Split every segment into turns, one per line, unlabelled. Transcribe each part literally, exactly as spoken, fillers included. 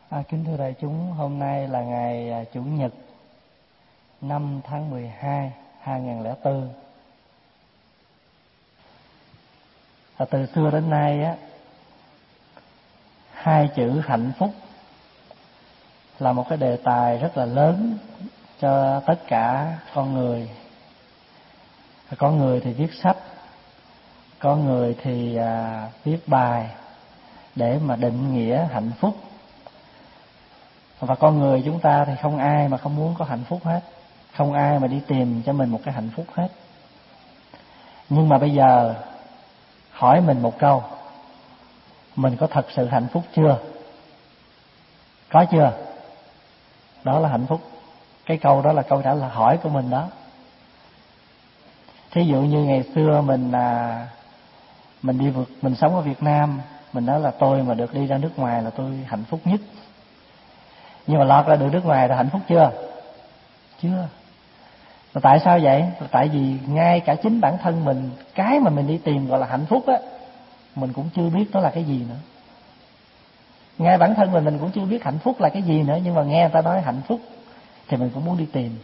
À, kính thưa đại chúng, hôm nay là ngày Chủ nhật năm tháng mười hai, hai nghìn lẻ bốn. Và từ xưa đến nay á, hai chữ hạnh phúc là một cái đề tài rất là lớn cho tất cả con người. Có người thì viết sách, có người thì à, viết bài để mà định nghĩa hạnh phúc. Và con người chúng ta thì không ai mà không muốn có hạnh phúc hết, không ai mà đi tìm cho mình một cái hạnh phúc hết. Nhưng mà bây giờ hỏi mình một câu, mình có thật sự hạnh phúc chưa? Có chưa? Đó là hạnh phúc. Cái câu đó là câu trả lời hỏi của mình đó. Thí dụ như ngày xưa mình à, mình đi vượt, mình sống ở Việt Nam, mình nói là tôi mà được đi ra nước ngoài là tôi hạnh phúc nhất. Nhưng mà lọt ra được nước ngoài là hạnh phúc chưa? Chưa. Và tại sao vậy? Là tại vì ngay cả chính bản thân mình, cái mà mình đi tìm gọi là hạnh phúc á, mình cũng chưa biết nó là cái gì nữa. Ngay bản thân mình mình cũng chưa biết hạnh phúc là cái gì nữa, nhưng mà nghe người ta nói hạnh phúc thì mình cũng muốn đi tìm.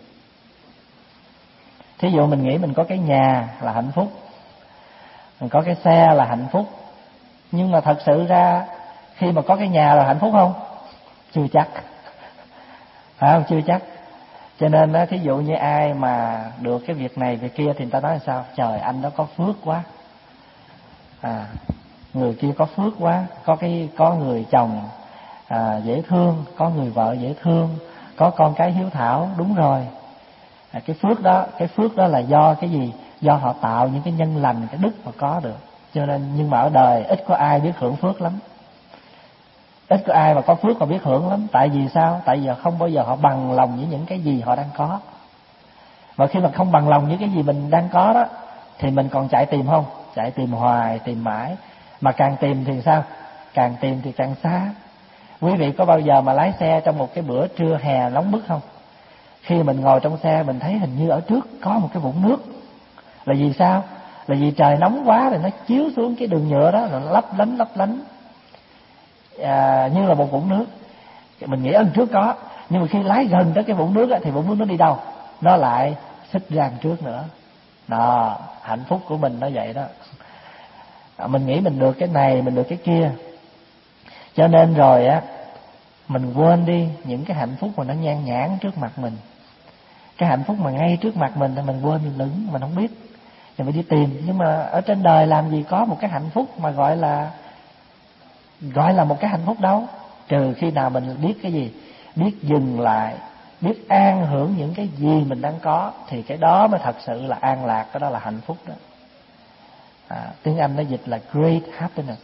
Thí dụ mình nghĩ mình có cái nhà là hạnh phúc, mình có cái xe là hạnh phúc, nhưng mà thật sự ra khi mà có cái nhà là hạnh phúc không? Chưa chắc. Phải không? Chưa chắc. Cho nên á, thí dụ như ai mà được cái việc này việc kia thì người ta nói là sao? Trời, anh đó có phước quá. À, người kia có phước quá, có cái có người chồng à, dễ thương, có người vợ dễ thương, có con cái hiếu thảo. Đúng rồi. À, cái phước đó, cái phước đó là do cái gì? Do họ tạo những cái nhân lành, cái đức mà có được. Cho nên nhưng mà ở đời ít có ai biết hưởng phước lắm. Ít có ai mà có phước mà biết hưởng lắm. Tại vì sao? Tại vì không bao giờ họ bằng lòng với những cái gì họ đang có. Và khi mà không bằng lòng với cái gì mình đang có đó, thì mình còn chạy tìm không? Chạy tìm hoài, tìm mãi. Mà càng tìm thì sao? Càng tìm thì càng xa. Quý vị có bao giờ mà lái xe trong một cái bữa trưa hè nóng bức không? Khi mình ngồi trong xe mình thấy hình như ở trước có một cái vũng nước. Là vì sao? Là vì trời nóng quá rồi nó chiếu xuống cái đường nhựa đó, rồi nó lấp lánh lấp lánh à, như là một vũng nước. Mình nghĩ ở trước có, nhưng mà khi lái gần tới cái vũng nước á, thì vũng nước nó đi đâu? Nó lại xích ra trước nữa. Đó, hạnh phúc của mình nó vậy đó. À, mình nghĩ mình được cái này, mình được cái kia, cho nên rồi á mình quên đi những cái hạnh phúc mà nó nhan nhản trước mặt mình. Cái hạnh phúc mà ngay trước mặt mình thì mình quên, mình lửng, mình không biết, thì mình đi tìm. Nhưng mà ở trên đời làm gì có một cái hạnh phúc mà gọi là gọi là một cái hạnh phúc đâu, trừ khi nào mình biết cái gì? Biết dừng lại, biết an hưởng những cái gì mình đang có, thì cái đó mới thật sự là an lạc, cái đó là hạnh phúc đó. À, tiếng Anh nó dịch là great happiness.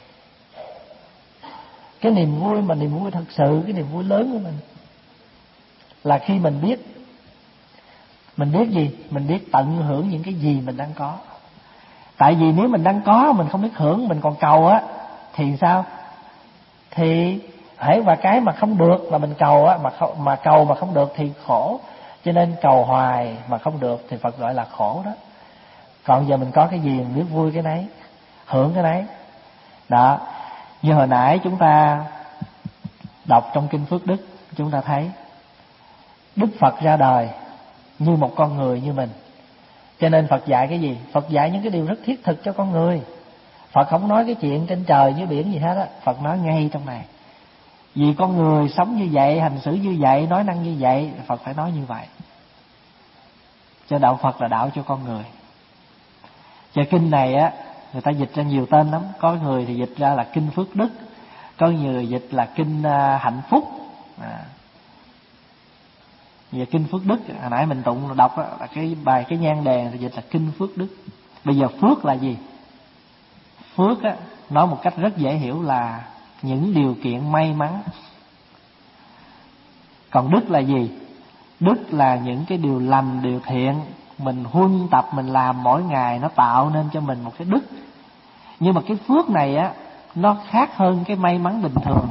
Cái niềm vui mà niềm vui thật sự, cái niềm vui lớn của mình là khi mình biết mình biết gì? Mình biết tận hưởng những cái gì mình đang có. Tại vì nếu mình đang có mình không biết hưởng, mình còn cầu á thì sao? Thì hễ và cái mà không được mà mình cầu á, mà không, mà cầu mà không được thì khổ. Cho nên cầu hoài mà không được thì Phật gọi là khổ đó. Còn giờ mình có cái gì mình biết vui cái nấy, hưởng cái nấy. Đó. Như hồi nãy chúng ta đọc trong kinh Phước Đức, chúng ta thấy Đức Phật ra đời như một con người như mình. Cho nên Phật dạy cái gì? Phật dạy những cái điều rất thiết thực cho con người. Phật không nói cái chuyện trên trời dưới biển gì hết á, Phật nói ngay trong này. Vì con người sống như vậy, hành xử như vậy, nói năng như vậy, Phật phải nói như vậy. Cho đạo Phật là đạo cho con người. Và kinh này á, người ta dịch ra nhiều tên lắm. Có người thì dịch ra là kinh Phước Đức, có người dịch là kinh uh, Hạnh Phúc. À. Về kinh Phước Đức, hồi nãy mình tụng đọc á, là cái bài cái nhan đề thì dịch là kinh Phước Đức. Bây giờ phước là gì? Phước á, nói một cách rất dễ hiểu là những điều kiện may mắn. Còn đức là gì? Đức là những cái điều lành, điều thiện mình huân tập mình làm mỗi ngày, nó tạo nên cho mình một cái đức. Nhưng mà cái phước này á, nó khác hơn cái may mắn bình thường.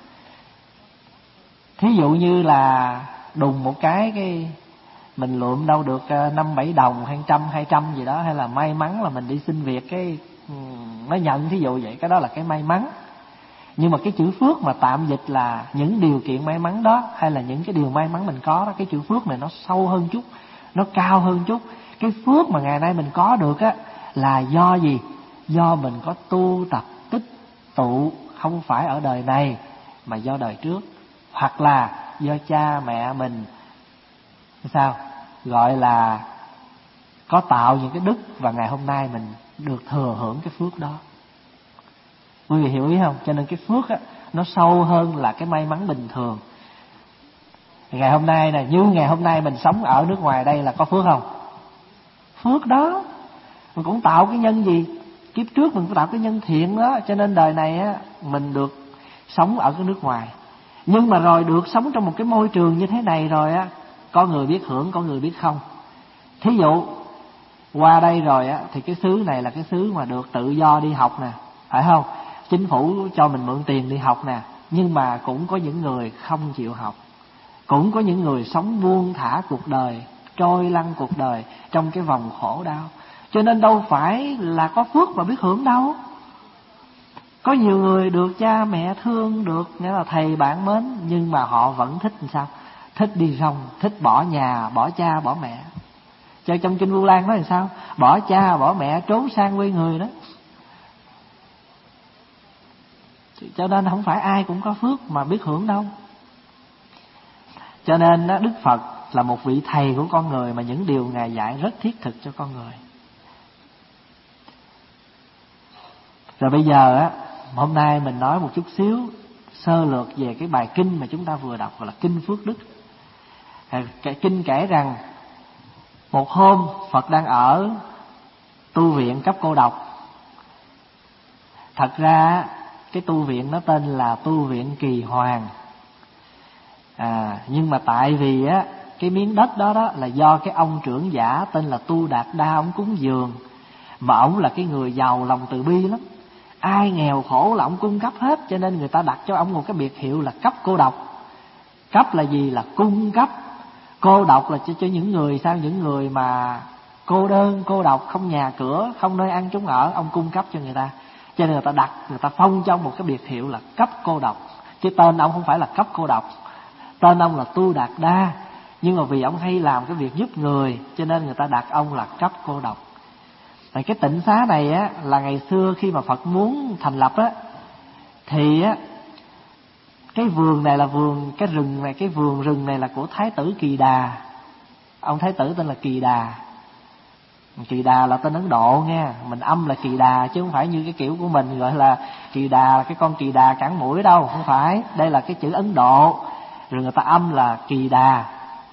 Thí dụ như là đùng một cái cái mình lượm đâu được năm bảy đồng hay trăm hai trăm gì đó, hay là may mắn là mình đi xin việc cái nó nhận, thí dụ vậy, cái đó là cái may mắn.
Nhưng mà cái chữ phước mà tạm dịch là những điều kiện may mắn đó, hay là những cái điều may mắn mình có đó. Cái chữ phước này nó sâu hơn chút, nó cao hơn chút. Cái phước mà ngày nay mình có được á là do gì? Do mình có tu tập tích tụ, không phải ở đời này mà do đời trước, hoặc là do cha mẹ mình sao gọi là có tạo những cái đức, và ngày hôm nay mình được thừa hưởng cái phước đó. Quý vị hiểu ý không? Cho nên cái phước á nó sâu hơn là cái may mắn bình thường. Ngày hôm nay nè, như ngày hôm nay mình sống ở nước ngoài đây là có phước không? Phước đó. Mình cũng tạo cái nhân gì? Kiếp trước mình cũng tạo cái nhân thiện đó, cho nên đời này á mình được sống ở cái nước ngoài. Nhưng mà rồi được sống trong một cái môi trường như thế này rồi á, có người biết hưởng, có người biết không. Thí dụ qua đây rồi á thì cái xứ này là cái xứ mà được tự do đi học nè, phải không? Chính phủ cho mình mượn tiền đi học nè. Nhưng mà cũng có những người không chịu học, cũng có những người sống buông thả cuộc đời, trôi lăn cuộc đời trong cái vòng khổ đau. Cho nên đâu phải là có phước mà biết hưởng đâu. Có nhiều người được cha mẹ thương, được nghĩa là thầy bạn mến, nhưng mà họ vẫn thích làm sao? Thích đi rong, thích bỏ nhà, bỏ cha, bỏ mẹ. Cho trong Kinh Vu Lan nói làm sao? Bỏ cha, bỏ mẹ, trốn sang quê người đó. Cho nên không phải ai cũng có phước mà biết hưởng đâu. Cho nên Đức Phật là một vị thầy của con người, mà những điều Ngài dạy rất thiết thực cho con người. Rồi bây giờ á, hôm nay mình nói một chút xíu sơ lược về cái bài kinh mà chúng ta vừa đọc, gọi là Kinh Phước Đức. Cái kinh kể rằng một hôm Phật đang ở tu viện cấp cô độc. Thật ra cái tu viện nó tên là tu viện Kỳ Hoàng. À, nhưng mà tại vì á cái miếng đất đó đó là do cái ông trưởng giả tên là Tu Đạt Đa ông cúng dường, mà ông là cái người giàu lòng từ bi lắm, ai nghèo khổ là ông cung cấp hết, cho nên người ta đặt cho ông một cái biệt hiệu là cấp cô độc. Cấp là gì? Là cung cấp. Cô độc là cho, cho những người sao? Những người mà cô đơn, cô độc, không nhà cửa, không nơi ăn trốn ở, ông cung cấp cho người ta. Cho nên người ta đặt, người ta phong cho ông một cái biệt hiệu là cấp cô độc. Chứ tên ông không phải là cấp cô độc, tên ông là Tu Đạt Đa. Nhưng mà vì ông hay làm cái việc giúp người, cho nên người ta đặt ông là cấp cô độc. Tại cái tịnh xá này á là ngày xưa khi mà Phật muốn thành lập á, thì á cái vườn này là vườn, cái rừng này, cái vườn rừng này là của Thái tử Kỳ Đà. Ông Thái tử tên là Kỳ Đà. Kỳ Đà là tên Ấn Độ nha, mình âm là Kỳ Đà chứ không phải như cái kiểu của mình gọi là Kỳ Đà là cái con kỳ đà cắn mũi đâu, không phải. Đây là cái chữ Ấn Độ, rồi người ta âm là Kỳ Đà.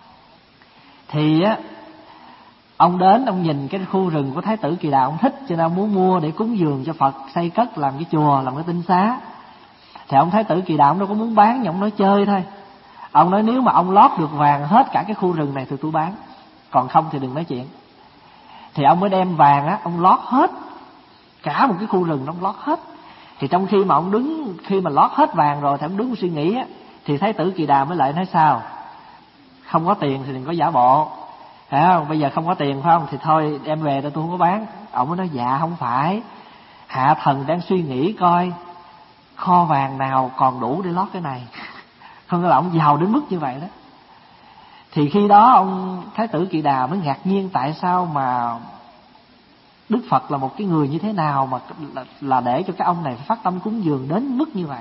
Thì á ông đến, ông nhìn cái khu rừng của Thái tử Kỳ Đà, ông thích, cho nên ông muốn mua để cúng dường cho Phật, xây cất làm cái chùa, làm cái tinh xá. Thì ông Thái tử Kỳ Đà ông đâu có muốn bán, nhưng ông nói chơi thôi. Ông nói nếu mà ông lót được vàng hết cả cái khu rừng này thì tôi bán, còn không thì đừng nói chuyện. Thì ông mới đem vàng á, ông lót hết cả một cái khu rừng, ông lót hết. Thì trong khi mà ông đứng, khi mà lót hết vàng rồi thì ông đứng suy nghĩ á, thì Thái tử Kỳ Đà mới lại nói sao? Không có tiền thì đừng có giả bộ, phải không? Bây giờ không có tiền phải không? Thì thôi đem về tôi không có bán. Ông mới nói dạ không phải, hạ thần đang suy nghĩ coi kho vàng nào còn đủ để lót cái này. Không phải là ông giàu đến mức như vậy đó. Thì khi đó ông Thái tử Kỳ Đà mới ngạc nhiên tại sao mà Đức Phật là một cái người như thế nào mà là, là để cho cái ông này phát tâm cúng dường đến mức như vậy.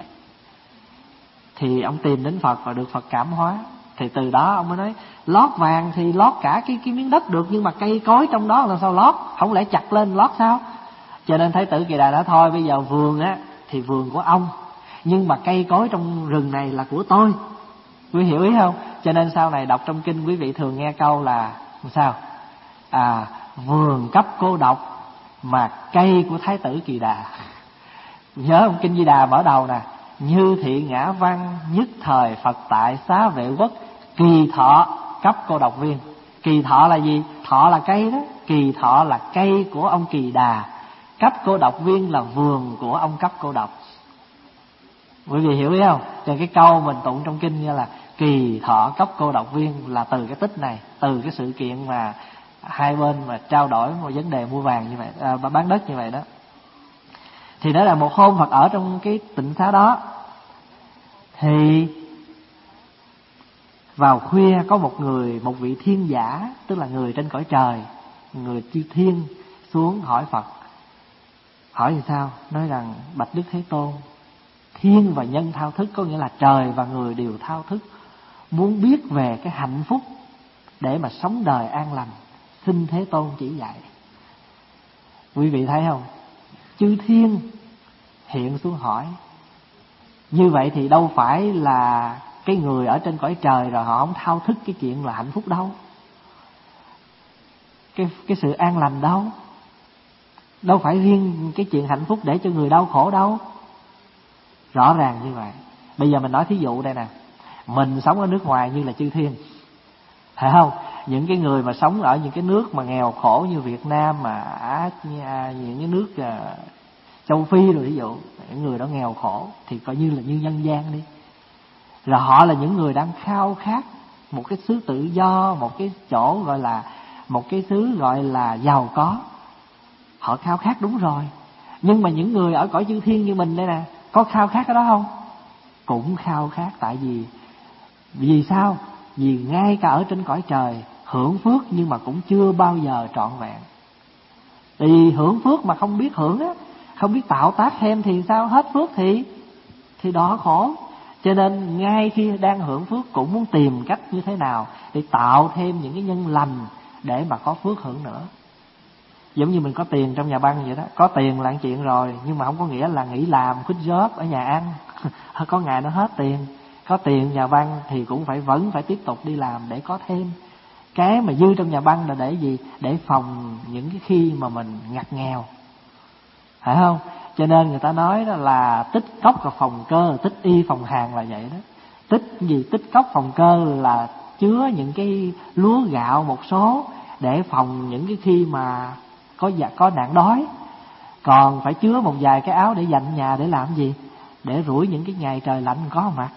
Thì ông tìm đến Phật và được Phật cảm hóa. Thì từ đó ông mới nói lót vàng thì lót cả cái, cái miếng đất được, nhưng mà cây cối trong đó là sao lót? Không lẽ chặt lên lót sao? Cho nên Thái tử Kỳ Đà đã thôi bây giờ vườn á thì vườn của ông, nhưng mà cây cối trong rừng này là của tôi. Quý hiểu ý không? Cho nên sau này đọc trong kinh quý vị thường nghe câu là sao? À, vườn cấp cô độc mà cây của Thái tử Kỳ Đà. Nhớ không? Kinh Di Đà mở đầu nè: như thị ngã văn nhất thời Phật tại xá vệ quốc, kỳ thọ cấp cô độc viên. Kỳ thọ là gì? Thọ là cây đó, kỳ thọ là cây của ông Kỳ Đà, cấp cô độc viên là vườn của ông cấp cô độc. Quý vị hiểu ý không? Cho cái câu mình tụng trong kinh như là kỳ thọ cấp cô độc viên là từ cái tích này, từ cái sự kiện mà hai bên mà trao đổi một vấn đề mua vàng như vậy, à, bán đất như vậy đó. Thì đó là một hôm Phật ở trong cái tịnh xá đó, thì vào khuya có một người, một vị thiên giả, tức là người trên cõi trời, người chư thiên xuống hỏi Phật. Hỏi thì sao? Nói rằng bạch Đức Thế Tôn, thiên và nhân thao thức, có nghĩa là trời và người đều thao thức, muốn biết về cái hạnh phúc để mà sống đời an lành, xin Thế Tôn chỉ dạy. Quý vị thấy không? Chư thiên hiện xuống hỏi. Như vậy thì đâu phải là cái người ở trên cõi trời rồi họ không thao thức cái chuyện là hạnh phúc đâu, cái cái sự an lành đâu. Đâu phải riêng cái chuyện hạnh phúc để cho người đau khổ đâu. Rõ ràng như vậy. Bây giờ mình nói thí dụ đây nè, mình sống ở nước ngoài như là chư thiên, phải không? Những cái người mà sống ở những cái nước mà nghèo khổ như Việt Nam, mà Á, những cái nước uh, châu Phi rồi, ví dụ những người đó nghèo khổ thì coi như là như nhân gian đi. Rồi họ là những người đang khao khát một cái xứ tự do, một cái chỗ gọi là một cái xứ gọi là giàu có. Họ khao khát, đúng rồi. Nhưng mà những người ở cõi chư thiên như mình đây nè, có khao khát cái đó không? Cũng khao khát. Tại vì Vì sao? Vì ngay cả ở trên cõi trời hưởng phước nhưng mà cũng chưa bao giờ trọn vẹn. Thì hưởng phước mà không biết hưởng á, không biết tạo tác thêm thì sao? Hết phước thì Thì đó khổ. Cho nên ngay khi đang hưởng phước cũng muốn tìm cách như thế nào để tạo thêm những cái nhân lành để mà có phước hưởng nữa. Giống như mình có tiền trong nhà băng vậy đó. Có tiền là chuyện rồi, nhưng mà không có nghĩa là nghỉ làm, quit job ở nhà ăn. Có ngày nó hết tiền. Có tiền nhà băng thì cũng phải vẫn phải tiếp tục đi làm để có thêm. Cái mà dư trong nhà băng là để gì? Để phòng những cái khi mà mình ngặt nghèo, phải không? Cho nên người ta nói đó là tích cốc và phòng cơ, tích y phòng hàn là vậy đó. Tích gì? Tích cốc phòng cơ là chứa những cái lúa gạo một số để phòng những cái khi mà có có nạn đói. Còn phải chứa một vài cái áo để dành nhà để làm gì? Để rủi những cái ngày trời lạnh có mặt.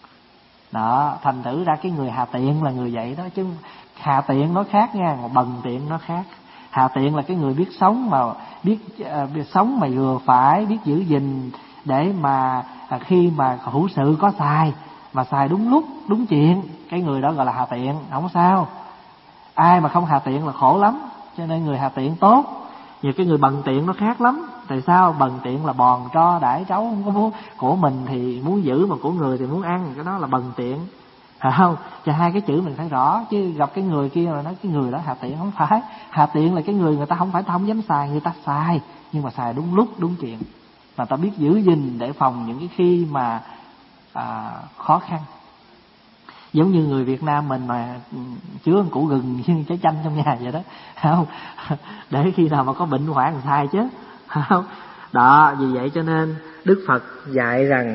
Đó, thành thử ra cái người hà tiện là người vậy đó. Chứ hà tiện nó khác nha, bần tiện nó khác. Hà tiện là cái người biết sống mà biết, uh, biết sống mà vừa phải, biết giữ gìn để mà uh, khi mà hữu sự có xài, mà xài đúng lúc, đúng chuyện. Cái người đó gọi là hà tiện, không sao. Ai mà không hà tiện là khổ lắm. Cho nên người hà tiện tốt. Nhiều cái người bần tiện nó khác lắm. Tại sao? Bần tiện là bòn tro đãi trấu, không có muốn của mình thì muốn giữ, mà của người thì muốn ăn. Cái đó là bần tiện, phải không? Cho hai cái chữ mình phải rõ. Chứ gặp cái người kia mà nói cái người đó hà tiện, không phải. Hà tiện là cái người người ta không phải ta không dám xài, người ta xài nhưng mà xài đúng lúc đúng chuyện, mà ta biết giữ gìn để phòng những cái khi mà à, khó khăn. Giống như người Việt Nam mình mà chứa củ gừng với trái chanh trong nhà vậy đó, không? Để khi nào mà có bệnh hoạn xài chứ, không? Đó, vì vậy cho nên Đức Phật dạy rằng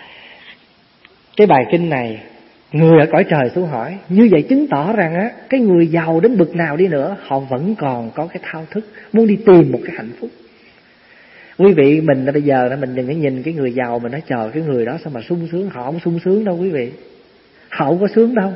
cái bài kinh này, người ở cõi trời xuống hỏi, như vậy chứng tỏ rằng á, cái người giàu đến bực nào đi nữa, họ vẫn còn có cái thao thức muốn đi tìm một cái hạnh phúc. Quý vị, mình bây giờ mình đừng có nhìn cái người giàu mình nói chờ cái người đó sao mà sung sướng. Họ không sung sướng đâu quý vị, họ không có sướng đâu.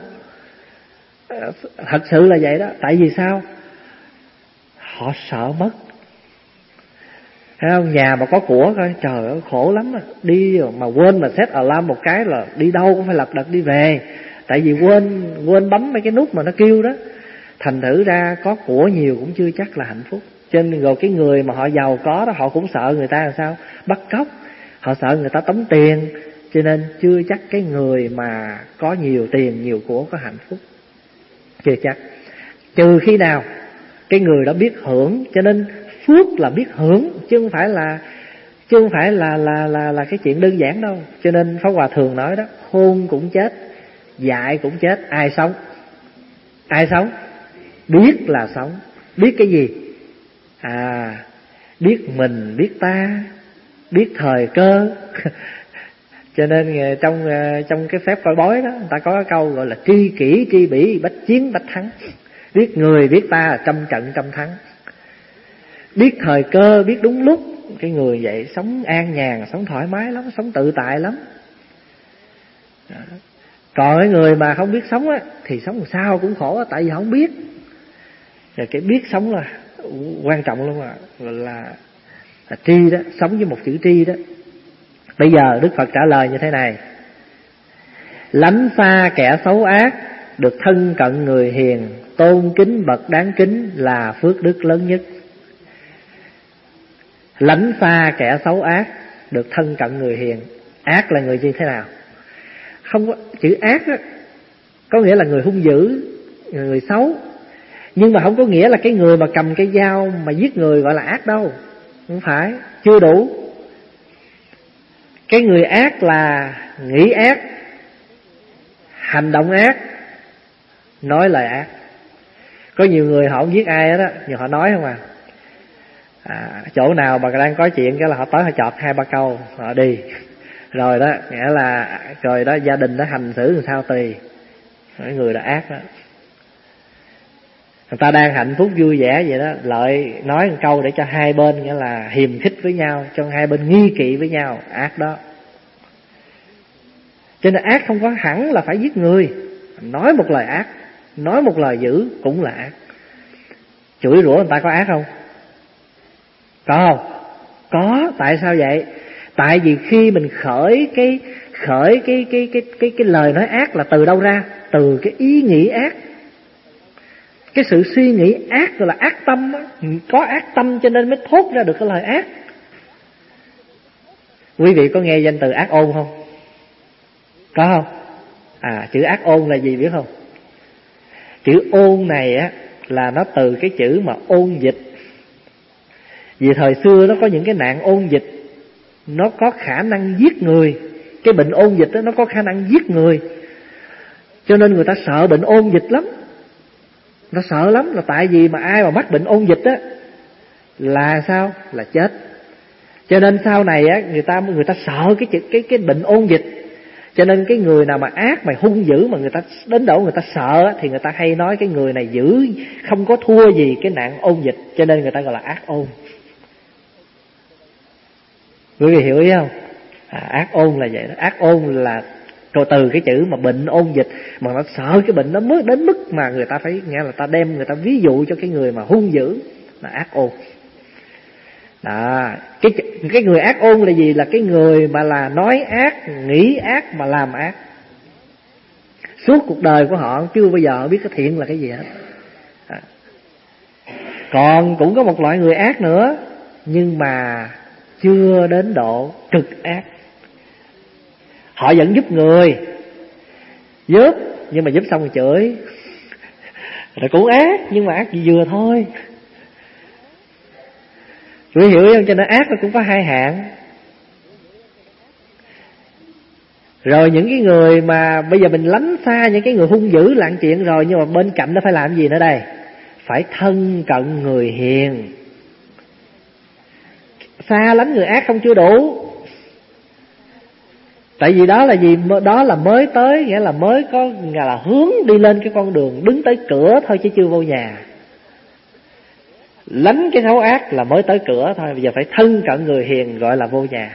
Thật sự là vậy đó. Tại vì sao? Họ sợ mất. Thấy không? Nhà mà có của coi, trời ơi khổ lắm. Đi mà quên mà set alarm một cái là đi đâu cũng phải lật đật đi về. Tại vì quên quên bấm mấy cái nút mà nó kêu đó. Thành thử ra có của nhiều cũng chưa chắc là hạnh phúc. Cho nên rồi cái người mà họ giàu có đó, họ cũng sợ người ta làm sao? Bắt cóc. Họ sợ người ta tống tiền. Cho nên chưa chắc cái người mà có nhiều tiền, nhiều của có hạnh phúc. Chưa chắc. Trừ khi nào cái người đó biết hưởng. Cho nên phước là biết hưởng, chứ không phải là chứ không phải là là là là cái chuyện đơn giản đâu. Cho nên Pháp Hòa thường nói đó, hôn cũng chết, dạy cũng chết, ai sống? Ai sống? Biết là sống. Biết cái gì? À, biết mình, biết ta, biết thời cơ. Cho nên trong trong cái phép coi bói đó, người ta có cái câu gọi là tri kỷ tri bỉ bách chiến bách thắng. Biết người biết ta, trăm trận trăm thắng. Biết thời cơ, biết đúng lúc. Cái người vậy sống an nhàn, sống thoải mái lắm, sống tự tại lắm. Đó. Còn cái người mà không biết sống á, thì sống làm sao cũng khổ, tại vì không biết. Rồi cái biết sống là quan trọng luôn à, là, là, là tri đó, sống với một chữ tri đó. Bây giờ Đức Phật trả lời như thế này. Lánh xa kẻ xấu ác, được thân cận người hiền, tôn kính bậc đáng kính là phước đức lớn nhất. Lánh xa kẻ xấu ác, được thân cận người hiền. Ác là người như thế nào? Không có chữ ác đó, có nghĩa là người hung dữ, người xấu, nhưng mà không có nghĩa là cái người mà cầm cây dao mà giết người gọi là ác đâu. Không phải, chưa đủ. Cái người ác là nghĩ ác, hành động ác, nói lời ác. Có nhiều người họ không giết ai hết á, nhưng họ nói không à. à chỗ nào mà đang có chuyện cái là họ tới họ chọt hai ba câu họ đi rồi đó, nghĩa là rồi đó gia đình đó hành xử làm sao tùy. Cái người đó ác đó. Người ta đang hạnh phúc vui vẻ vậy đó, lợi nói một câu để cho hai bên nghĩa là hiềm khích với nhau, cho hai bên nghi kỵ với nhau, ác đó. Cho nên ác không có hẳn là phải giết người. Nói một lời ác, nói một lời dữ cũng là ác. Chửi rủa người ta có ác không? Có không? Có. Tại sao vậy? Tại vì khi mình khởi cái khởi cái cái cái cái cái lời nói ác là từ đâu ra? Từ cái ý nghĩ ác. Cái sự suy nghĩ ác gọi là ác tâm á. Có ác tâm cho nên mới thốt ra được cái lời ác. Quý vị có nghe danh từ ác ôn không? Có không? À, chữ ác ôn là gì biết không? Chữ ôn này á là nó từ cái chữ mà ôn dịch. Vì thời xưa nó có những cái nạn ôn dịch, nó có khả năng giết người. Cái bệnh ôn dịch đó nó có khả năng giết người, cho nên người ta sợ bệnh ôn dịch lắm. Nó sợ lắm là tại vì mà ai mà mắc bệnh ôn dịch á là sao? Là chết. Cho nên sau này á người ta người ta sợ cái cái cái bệnh ôn dịch. Cho nên cái người nào mà ác mà hung dữ mà người ta đến độ người ta sợ á, thì người ta hay nói cái người này dữ, không có thua gì cái nạn ôn dịch, cho nên người ta gọi là ác ôn. Quý vị hiểu ý không? À, ác ôn là vậy đó. Ác ôn là từ cái chữ mà bệnh ôn dịch, mà nó sợ cái bệnh nó mới đến mức mà người ta phải nghe là ta đem người ta ví dụ cho cái người mà hung dữ là ác ôn. Đó, cái cái người ác ôn là gì? Là cái người mà là nói ác, nghĩ ác mà làm ác. Suốt cuộc đời của họ chưa bao giờ biết cái thiện là cái gì hết. À. Còn cũng có một loại người ác nữa, nhưng mà chưa đến độ cực ác. Họ vẫn giúp người, giúp, nhưng mà giúp xong rồi chửi. Rồi cũng ác, nhưng mà ác gì vừa thôi. Quý hiểu không? Cho nên ác nó cũng có hai hạng. Rồi những cái người mà bây giờ mình lánh xa những cái người hung dữ lạng chuyện rồi, nhưng mà bên cạnh nó phải làm gì nữa đây? Phải thân cận người hiền. Xa lánh người ác không chưa đủ. Tại vì đó là gì? Đó là mới tới, nghĩa là mới có nghĩa là hướng đi lên cái con đường, đứng tới cửa thôi chứ chưa vô nhà. Lánh cái xấu ác là mới tới cửa thôi, bây giờ phải thân cận người hiền gọi là vô nhà.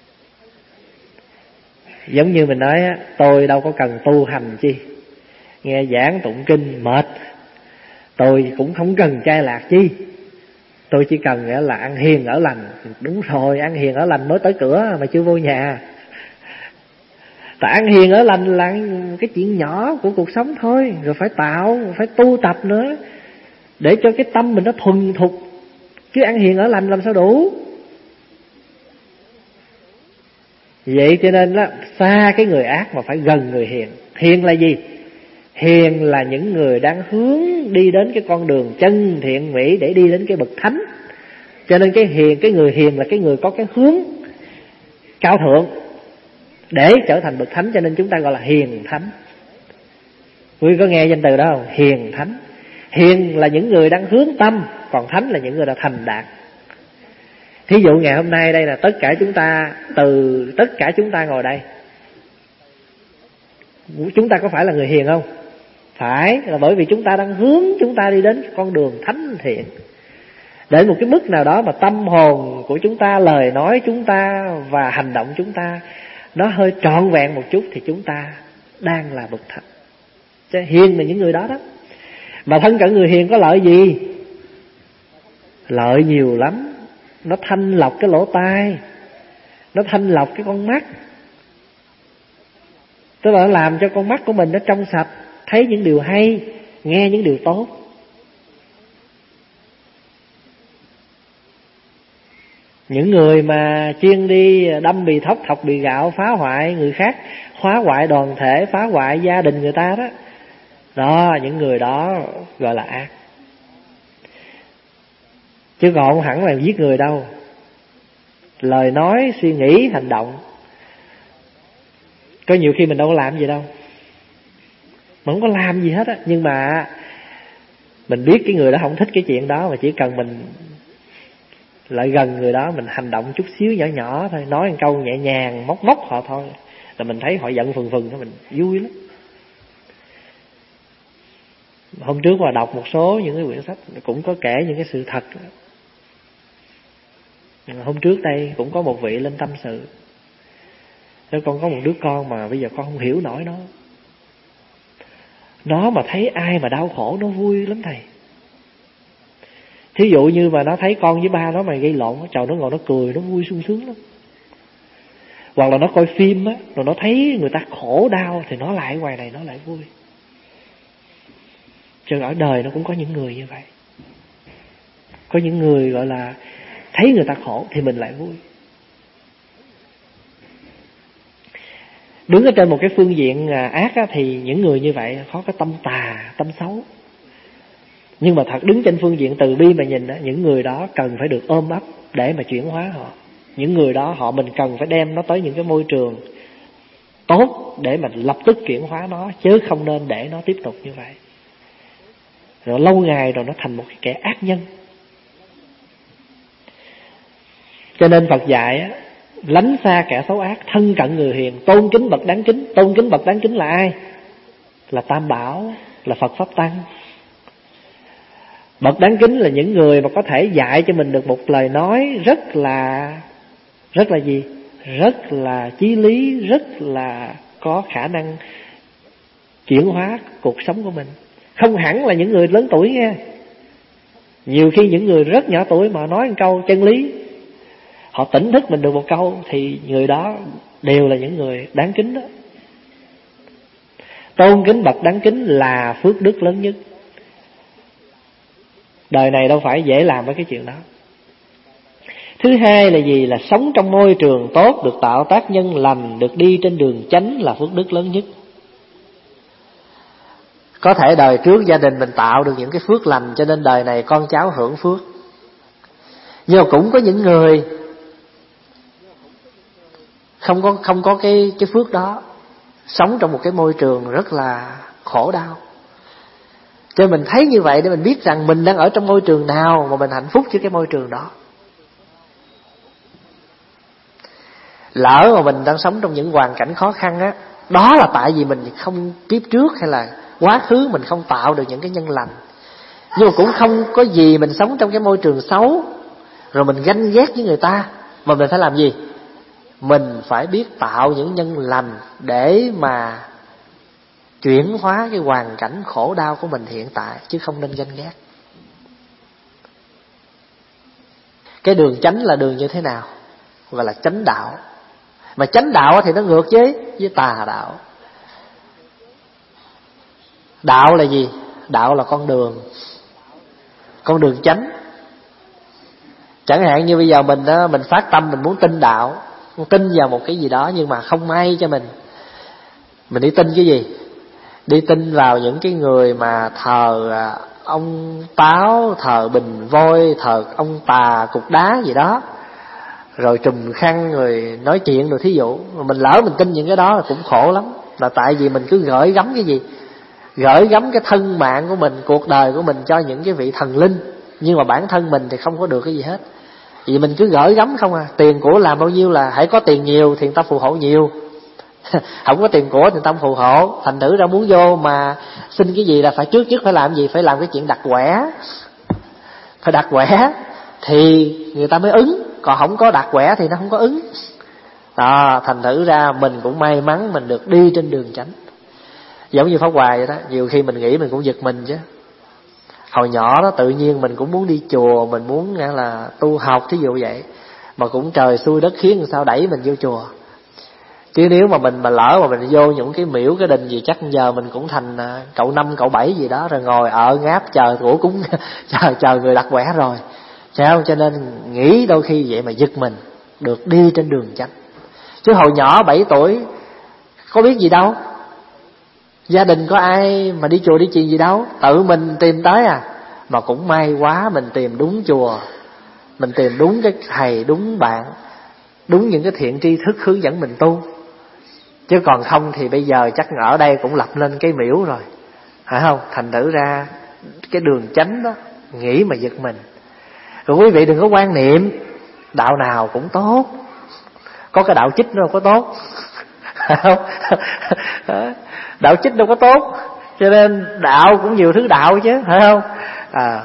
Giống như mình nói á, tôi đâu có cần tu hành chi, nghe giảng tụng kinh mệt. Tôi cũng không cần trai lạc chi, tôi chỉ cần là ăn hiền ở lành. Đúng rồi, ăn hiền ở lành mới tới cửa mà chưa vô nhà. Tại ăn hiền ở lành là cái chuyện nhỏ của cuộc sống thôi, rồi phải tạo, phải tu tập nữa để cho cái tâm mình nó thuần thục. Chứ ăn hiền ở lành làm sao đủ. Vậy cho nên đó, xa cái người ác mà phải gần người hiền. Hiền là gì? Hiền là những người đang hướng đi đến cái con đường chân thiện mỹ để đi đến cái bậc thánh. Cho nên cái hiền, cái người hiền là cái người có cái hướng cao thượng để trở thành bậc thánh, cho nên chúng ta gọi là hiền thánh. Quý có nghe danh từ đó không? Hiền thánh. Hiền là những người đang hướng tâm, còn thánh là những người đã thành đạt. Thí dụ ngày hôm nay đây là tất cả chúng ta, từ tất cả chúng ta ngồi đây, chúng ta có phải là người hiền không? Phải, là bởi vì chúng ta đang hướng chúng ta đi đến con đường thánh thiện. Đến một cái mức nào đó mà tâm hồn của chúng ta, lời nói chúng ta và hành động chúng ta nó hơi trọn vẹn một chút thì chúng ta đang là bậc thánh. Chứ hiền là những người đó đó. Mà thân cận người hiền có lợi gì? Lợi nhiều lắm. Nó thanh lọc cái lỗ tai, nó thanh lọc cái con mắt, Tức là nó làm cho con mắt của mình nó trong sạch, thấy những điều hay, nghe những điều tốt. Những người mà chuyên đi đâm bì thóc, thọc bì gạo, phá hoại người khác, phá hoại đoàn thể, phá hoại gia đình người ta đó, đó, những người đó gọi là ác. Chứ còn không hẳn là giết người đâu. Lời nói, suy nghĩ, hành động, có nhiều khi mình đâu có làm gì đâu, mình không có làm gì hết á, nhưng mà mình biết cái người đó không thích cái chuyện đó, mà chỉ cần mình lại gần người đó, mình hành động chút xíu nhỏ nhỏ thôi, nói một câu nhẹ nhàng, móc móc họ thôi, là mình thấy họ giận phừng phừng, mình vui lắm. Hôm trước mà đọc một số những cái quyển sách cũng có kể những cái sự thật. Hôm trước đây cũng có một vị lên tâm sự, nếu con có một đứa con mà bây giờ con không hiểu nổi nó, nó mà thấy ai mà đau khổ nó vui lắm thầy. Thí dụ như mà nó thấy con với ba nó mà gây lộn, trời, nó ngồi nó cười, nó vui sung sướng lắm. Hoặc là nó coi phim á, rồi nó thấy người ta khổ đau thì nó lại ngoài này nó lại vui. Chứ ở đời nó cũng có những người như vậy. Có những người gọi là thấy người ta khổ thì mình lại vui. Đứng ở trên một cái phương diện ác á, thì những người như vậy có cái tâm tà, tâm xấu. Nhưng mà thật đứng trên phương diện từ bi mà nhìn á, những người đó cần phải được ôm ấp để mà chuyển hóa họ. Những người đó họ mình cần phải đem nó tới những cái môi trường tốt để mà lập tức chuyển hóa nó, chứ không nên để nó tiếp tục như vậy. Rồi lâu ngày rồi nó thành một cái kẻ ác nhân. Cho nên Phật dạy á, lánh xa kẻ xấu ác, thân cận người hiền, tôn kính bậc đáng kính. Tôn kính bậc đáng kính là ai? Là Tam Bảo, là Phật Pháp Tăng. Bậc đáng kính là những người mà có thể dạy cho mình được một lời nói rất là rất là gì? Rất là chí lý, rất là có khả năng chuyển hóa cuộc sống của mình. Không hẳn là những người lớn tuổi nha. Nhiều khi những người rất nhỏ tuổi mà nói một câu chân lý, họ tỉnh thức mình được một câu, thì người đó đều là những người đáng kính đó. Tôn kính bậc đáng kính là phước đức lớn nhất. Đời này đâu phải dễ làm với cái chuyện đó. Thứ hai là gì? Là sống trong môi trường tốt, được tạo tác nhân lành, được đi trên đường chánh là phước đức lớn nhất. Có thể đời trước gia đình mình tạo được những cái phước lành, cho nên đời này con cháu hưởng phước. Nhưng mà cũng có những người không có không có cái cái phước đó, sống trong một cái môi trường rất là khổ đau. Cho mình thấy như vậy để mình biết rằng mình đang ở trong môi trường nào mà mình hạnh phúc với cái môi trường đó. Lỡ mà mình đang sống trong những hoàn cảnh khó khăn á, đó là tại vì mình không kiếp trước hay là quá khứ mình không tạo được những cái nhân lành. Nhưng mà cũng không có gì mình sống trong cái môi trường xấu rồi mình ganh ghét với người ta, mà mình phải làm gì? Mình phải biết tạo những nhân lành để mà chuyển hóa cái hoàn cảnh khổ đau của mình hiện tại, chứ không nên ganh ghét. Cái đường chánh là đường như thế nào? Gọi là chánh đạo. Mà chánh đạo thì nó ngược với với tà đạo. Đạo là gì? Đạo là con đường, con đường chánh. Chẳng hạn như bây giờ mình đó, mình phát tâm mình muốn tin đạo, tin vào một cái gì đó, nhưng mà không may cho mình, mình đi tin cái gì? Đi tin vào những cái người mà thờ ông Táo, thờ Bình Voi, thờ ông Tà cục đá gì đó, rồi trùm khăn rồi nói chuyện rồi thí dụ. Mình lỡ mình tin những cái đó là cũng khổ lắm. Là tại vì mình cứ gửi gắm cái gì? Gửi gắm cái thân mạng của mình, cuộc đời của mình cho những cái vị thần linh, nhưng mà bản thân mình thì không có được cái gì hết. Vì mình cứ gửi gắm không à. Tiền của làm bao nhiêu là hãy có tiền nhiều thì người ta phù hộ nhiều. Không có tiền của thì người ta phù hộ. Thành thử ra muốn vô mà xin cái gì là phải trước trước phải làm gì? Phải làm cái chuyện đặt quẻ. Phải đặt quẻ thì người ta mới ứng. Còn không có đặt quẻ thì nó không có ứng. Đó, thành thử ra mình cũng may mắn mình được đi trên đường chánh. Giống như Pháp Hòa vậy đó. Nhiều khi mình nghĩ mình cũng giật mình chứ. Hồi nhỏ đó tự nhiên mình cũng muốn đi chùa, mình muốn là tu học thí dụ vậy, mà cũng trời xui đất khiến sao đẩy mình vô chùa. Chứ nếu mà mình mà lỡ mà mình vô những cái miễu cái đình gì chắc giờ mình cũng thành cậu năm cậu bảy gì đó, rồi ngồi ở ngáp chờ của cúng chờ chờ người đặt quẻ rồi. Sao? Cho nên nghĩ đôi khi vậy mà giật mình được đi trên đường chánh. Chứ hồi nhỏ bảy tuổi có biết gì đâu, gia đình có ai mà đi chùa đi chiền gì đâu, tự mình tìm tới à. Mà cũng may quá mình tìm đúng chùa, mình tìm đúng cái thầy, đúng bạn, đúng những cái thiện tri thức hướng dẫn mình tu. Chứ còn không thì bây giờ chắc ở đây cũng lập lên cái miễu rồi, phải không? Thành thử ra cái đường chánh đó nghĩ mà giật mình. Rồi quý vị đừng có quan niệm đạo nào cũng tốt, có cái đạo chích đâu có tốt, phải không? Đạo chích đâu có tốt, cho nên đạo cũng nhiều thứ đạo chứ, phải không? À,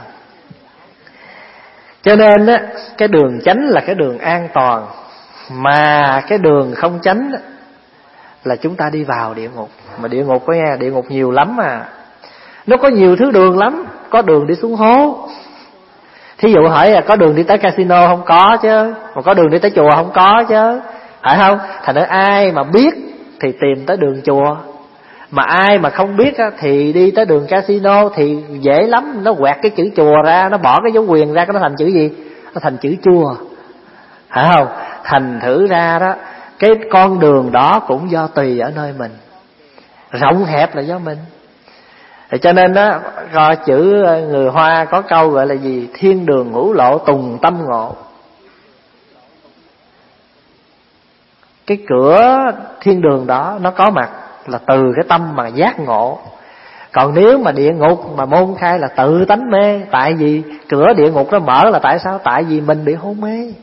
cho nên á, cái đường chánh là cái đường an toàn, mà cái đường không chánh là chúng ta đi vào địa ngục. Mà địa ngục có nghe, địa ngục nhiều lắm mà, nó có nhiều thứ đường lắm. Có đường đi xuống hố, thí dụ hỏi là có đường đi tới casino không? Có chứ. Mà có đường đi tới chùa không? Có chứ, phải không? Thành ra ai mà biết thì tìm tới đường chùa, mà ai mà không biết thì đi tới đường casino thì dễ lắm. Nó quẹt cái chữ chùa ra, nó bỏ cái dấu quyền ra, cái nó thành chữ gì? Nó thành chữ chùa, phải không? Thành thử ra đó, cái con đường đó cũng do tùy ở nơi mình, rộng hẹp là do mình. Thì cho nên đó, coi chữ người Hoa có câu gọi là gì? Thiên đường ngũ lộ tùng tâm ngộ. Cái cửa thiên đường đó nó có mặt là từ cái tâm mà giác ngộ. Còn nếu mà địa ngục mà môn khai là tự tánh mê. Tại vì cửa địa ngục nó mở là tại sao? Tại vì mình bị hôn mê.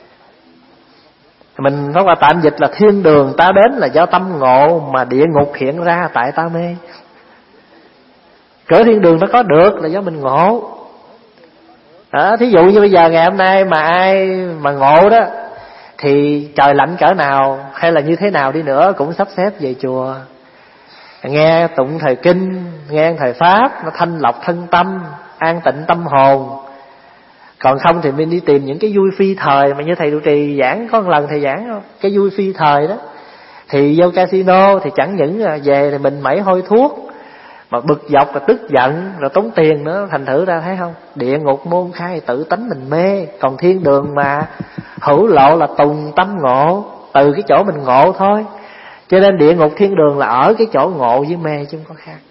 Mình nói qua tạm dịch là thiên đường ta đến là do tâm ngộ, mà địa ngục hiện ra tại ta mê. Cửa thiên đường nó có được là do mình ngộ đó. Thí dụ như bây giờ ngày hôm nay mà ai mà ngộ đó, thì trời lạnh cỡ nào hay là như thế nào đi nữa cũng sắp xếp về chùa, nghe tụng thời kinh, nghe thời pháp, nó thanh lọc thân tâm, an tịnh tâm hồn. Còn không thì mình đi tìm những cái vui phi thời, mà như thầy trụ trì giảng có một lần thầy giảng không? Cái vui phi thời đó, thì vô casino thì chẳng những về thì mình mẩy hôi thuốc, mà bực dọc và tức giận rồi tốn tiền nữa. Thành thử ra thấy không, địa ngục môn khai tự tánh mình mê. Còn thiên đường mà hữu lộ là tùng tâm ngộ, từ cái chỗ mình ngộ thôi. Cho nên địa ngục thiên đường là ở cái chỗ ngộ với mê chứ không có khác.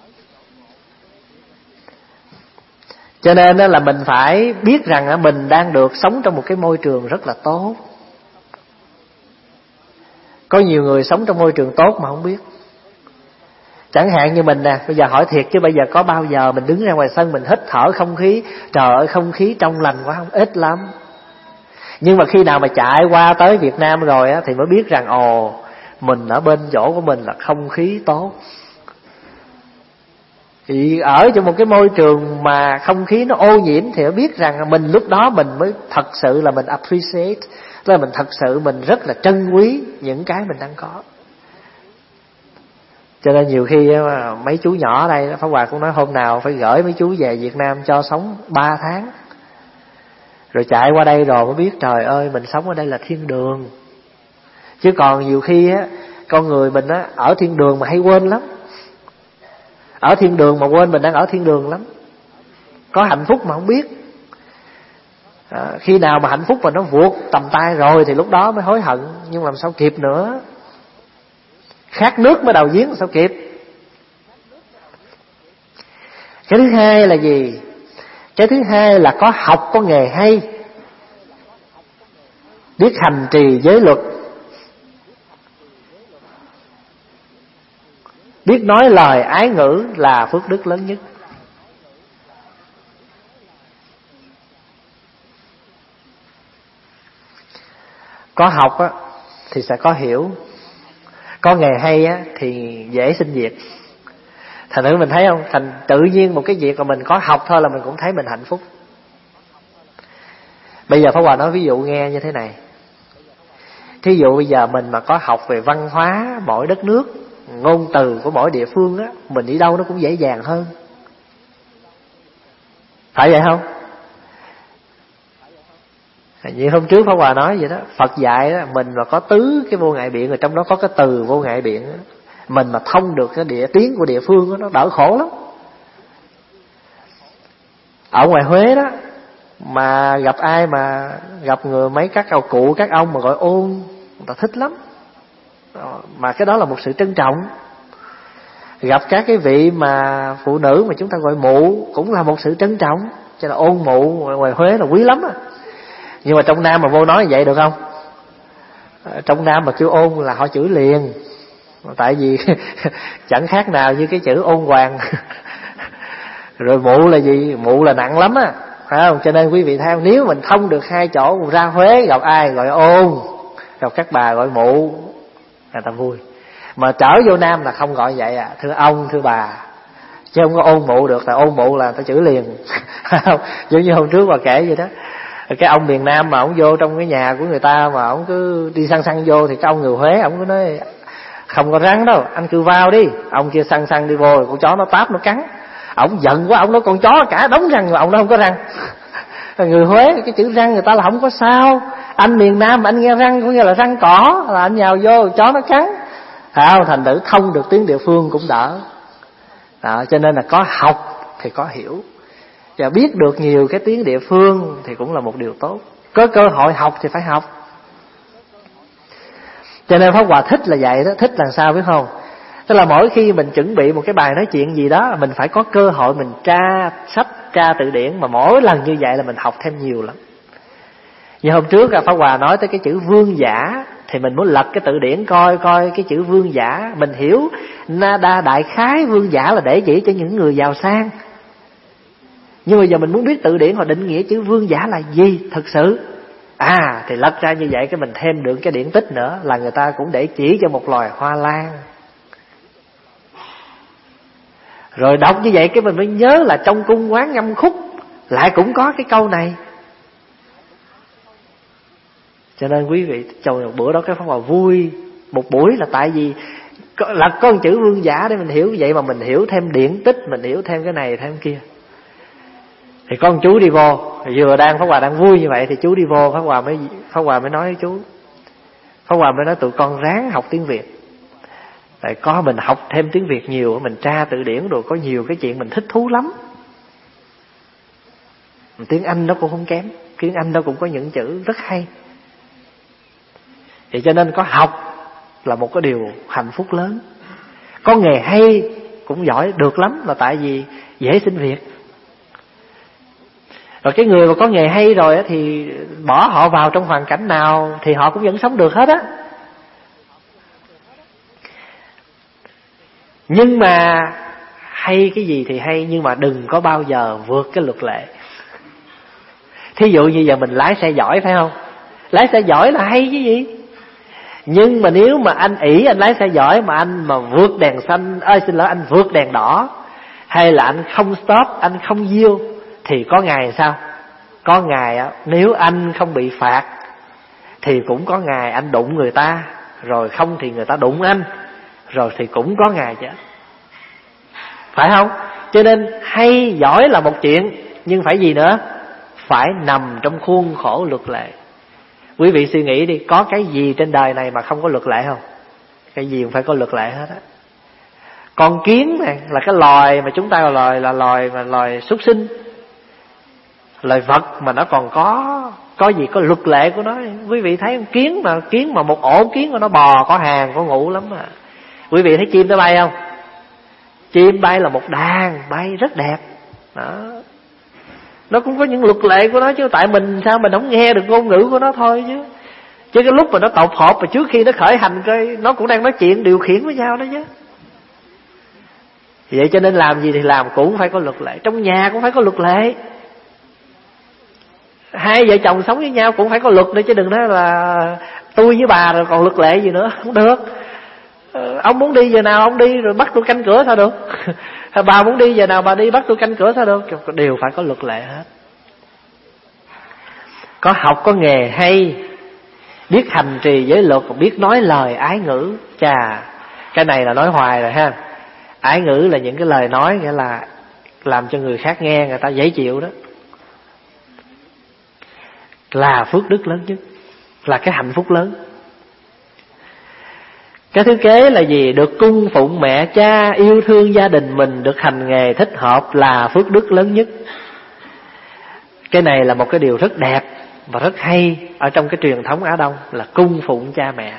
Cho nên là mình phải biết rằng mình đang được sống trong một cái môi trường rất là tốt. Có nhiều người sống trong môi trường tốt mà không biết. Chẳng hạn như mình nè, bây giờ hỏi thiệt chứ bây giờ có bao giờ mình đứng ra ngoài sân mình hít thở không khí, trời ơi không khí trong lành quá không? Ít lắm. Nhưng mà khi nào mà chạy qua tới Việt Nam rồi á, thì mới biết rằng ồ, mình ở bên chỗ của mình là không khí tốt. Thì ở trong một cái môi trường mà không khí nó ô nhiễm thì mới biết rằng mình lúc đó mình mới thật sự là mình appreciate, tức là mình thật sự mình rất là trân quý những cái mình đang có. Cho nên nhiều khi mà mấy chú nhỏ ở đây, Pháp Hòa cũng nói hôm nào phải gửi mấy chú về Việt Nam cho sống ba tháng, rồi chạy qua đây rồi mới biết trời ơi mình sống ở đây là thiên đường. Chứ còn nhiều khi á, con người mình á ở thiên đường mà hay quên lắm. Ở thiên đường mà quên mình đang ở thiên đường lắm. Có hạnh phúc mà không biết. À, khi nào mà hạnh phúc mà nó vụt tầm tay rồi thì lúc đó mới hối hận, nhưng làm sao kịp nữa. Khát nước mới đào giếng sao kịp. Cái thứ hai là gì? Cái thứ hai là có học có nghề hay, biết hành trì giới luật, biết nói lời ái ngữ là phước đức lớn nhất. Có học á thì sẽ có hiểu, có nghề hay á thì dễ xin việc. Thành thử mình thấy không, thành tự nhiên một cái việc mà mình có học thôi là mình cũng thấy mình hạnh phúc. Bây giờ Pháp Hòa nói ví dụ nghe như thế này. Thí dụ bây giờ mình mà có học về văn hóa mỗi đất nước, ngôn từ của mỗi địa phương á, mình đi đâu nó cũng dễ dàng hơn. Phải vậy không? Như hôm trước Pháp Hòa nói vậy đó, Phật dạy đó, mình mà có tứ cái vô ngại biện, rồi trong đó có cái từ vô ngại biện đó, mình mà thông được cái địa tiếng của địa phương đó, nó đỡ khổ lắm. Ở ngoài Huế đó, mà gặp ai mà gặp người mấy các ông cụ các ông mà gọi ôn, người ta thích lắm. Mà cái đó là một sự trân trọng. Gặp các cái vị mà phụ nữ mà chúng ta gọi mụ cũng là một sự trân trọng. Cho nên ôn mụ ngoài Huế là quý lắm á. Nhưng mà trong Nam mà vô nói vậy được không? Trong Nam mà kêu ôn là họ chửi liền. Tại vì chẳng khác nào như cái chữ ôn hoàng. Rồi mụ là gì? Mụ là nặng lắm á, phải không? Cho nên quý vị thấy, nếu mình thông được hai chỗ, ra Huế gặp ai gọi ôn, gặp các bà gọi mụ, người ta vui. Mà trở vô Nam là không gọi vậy à, thưa ông, thưa bà, chứ không có ôn mụ được. Tại ôn mụ là ta chửi liền. Giống như hôm trước bà kể vậy đó, cái ông miền Nam mà ông vô trong cái nhà của người ta mà ông cứ đi săn săn vô, thì cái ông người Huế ông cứ nói không có rắn đâu, anh cứ vào đi. Ông kia săn săn đi vô rồi con chó nó táp nó cắn. Ông giận quá, ông nói con chó cả đống răng mà ông nó không có răng. Người Huế cái chữ răng người ta là không có sao. Anh miền Nam anh nghe răng có nghĩa là răng cỏ, là anh nhào vô chó nó cắn. À, thành thử thông được tiếng địa phương cũng đỡ. Đó, cho nên là có học thì có hiểu, và biết được nhiều cái tiếng địa phương thì cũng là một điều tốt. Có cơ hội học thì phải học. Cho nên Pháp Hòa thích là vậy đó. Thích là sao biết không? Tức là mỗi khi mình chuẩn bị một cái bài nói chuyện gì đó, mình phải có cơ hội mình tra sách, tra từ điển. Mà mỗi lần như vậy là mình học thêm nhiều lắm. Như hôm trước Pháp Hòa nói tới cái chữ vương giả, thì mình muốn lật cái từ điển coi coi cái chữ vương giả. Mình hiểu Nada đại khái vương giả là để chỉ cho những người giàu sang. Nhưng mà giờ mình muốn biết từ điển họ định nghĩa chữ vương giả là gì thực sự. À thì lật ra như vậy, cái mình thêm được cái điển tích nữa, là người ta cũng để chỉ cho một loài hoa lan. Rồi đọc như vậy cái mình mới nhớ là trong cung quán ngâm khúc lại cũng có cái câu này. Cho nên quý vị chồng một bữa đó cái Pháp Hòa vui một buổi là tại vì là có một chữ vương giả để mình hiểu vậy, mà mình hiểu thêm điển tích, mình hiểu thêm cái này thêm kia. Thì có một chú đi vô, vừa đang Pháp Hòa đang vui như vậy thì chú đi vô, Pháp Hòa mới Pháp Hòa mới nói với chú, Pháp Hòa mới nói tụi con ráng học tiếng Việt. Tại có mình học thêm tiếng Việt nhiều, mình tra từ điển rồi có nhiều cái chuyện mình thích thú lắm. Tiếng Anh nó cũng không kém, tiếng Anh nó cũng có những chữ rất hay. Vậy cho nên có học là một cái điều hạnh phúc lớn. Có nghề hay cũng giỏi được lắm, là tại vì dễ xin việc. Rồi cái người mà có nghề hay rồi thì bỏ họ vào trong hoàn cảnh nào thì họ cũng vẫn sống được hết á. Nhưng mà hay cái gì thì hay, nhưng mà đừng có bao giờ vượt cái luật lệ. Thí dụ như giờ mình lái xe giỏi phải không? Lái xe giỏi là hay chứ gì. Nhưng mà nếu mà anh ỷ anh lái xe giỏi mà anh mà vượt đèn xanh, ơi xin lỗi, anh vượt đèn đỏ, hay là anh không stop, anh không yield, thì có ngày sao? Có ngày á, nếu anh không bị phạt thì cũng có ngày anh đụng người ta, rồi không thì người ta đụng anh, rồi thì cũng có ngày chứ, phải không? Cho nên hay giỏi là một chuyện, nhưng phải gì nữa? Phải nằm trong khuôn khổ luật lệ. Quý vị suy nghĩ đi, có cái gì trên đời này mà không có luật lệ không? Cái gì cũng phải có luật lệ hết á. Con kiến này là cái loài mà chúng ta là loài là loài mà loài súc sinh, loài vật mà nó còn có có gì có luật lệ của nó. Quý vị thấy con kiến mà kiến mà một ổ kiến mà nó bò có hàng có ngủ lắm mà. Quý vị thấy chim nó bay không? Chim bay là một đàn bay rất đẹp đó. Nó cũng có những luật lệ của nó chứ, tại mình sao mình không nghe được ngôn ngữ của nó thôi chứ. Chứ cái lúc mà nó tộc họp và trước khi nó khởi hành coi nó cũng đang nói chuyện điều khiển với nhau đó chứ. Vậy cho nên làm gì thì làm cũng phải có luật lệ. Trong nhà cũng phải có luật lệ. Hai vợ chồng sống với nhau cũng phải có luật nữa, chứ đừng nói là tôi với bà rồi còn luật lệ gì nữa. Không được. Ông muốn đi giờ nào ông đi, rồi bắt tôi canh cửa sao được. Bà muốn đi giờ nào bà đi, bắt tôi canh cửa sao được. Đều phải có luật lệ hết. Có học có nghề hay, biết hành trì giới luật, biết nói lời ái ngữ. Chà, cái này là nói hoài rồi ha. Ái ngữ là những cái lời nói nghĩa là làm cho người khác nghe người ta dễ chịu đó. là phước đức lớn nhất, là cái hạnh phúc lớn. Cái thứ kế là gì? Được cung phụng mẹ cha, yêu thương gia đình mình, được hành nghề thích hợp là phước đức lớn nhất. Cái này là một cái điều rất đẹp và rất hay ở trong cái truyền thống Á Đông, là cung phụng cha mẹ.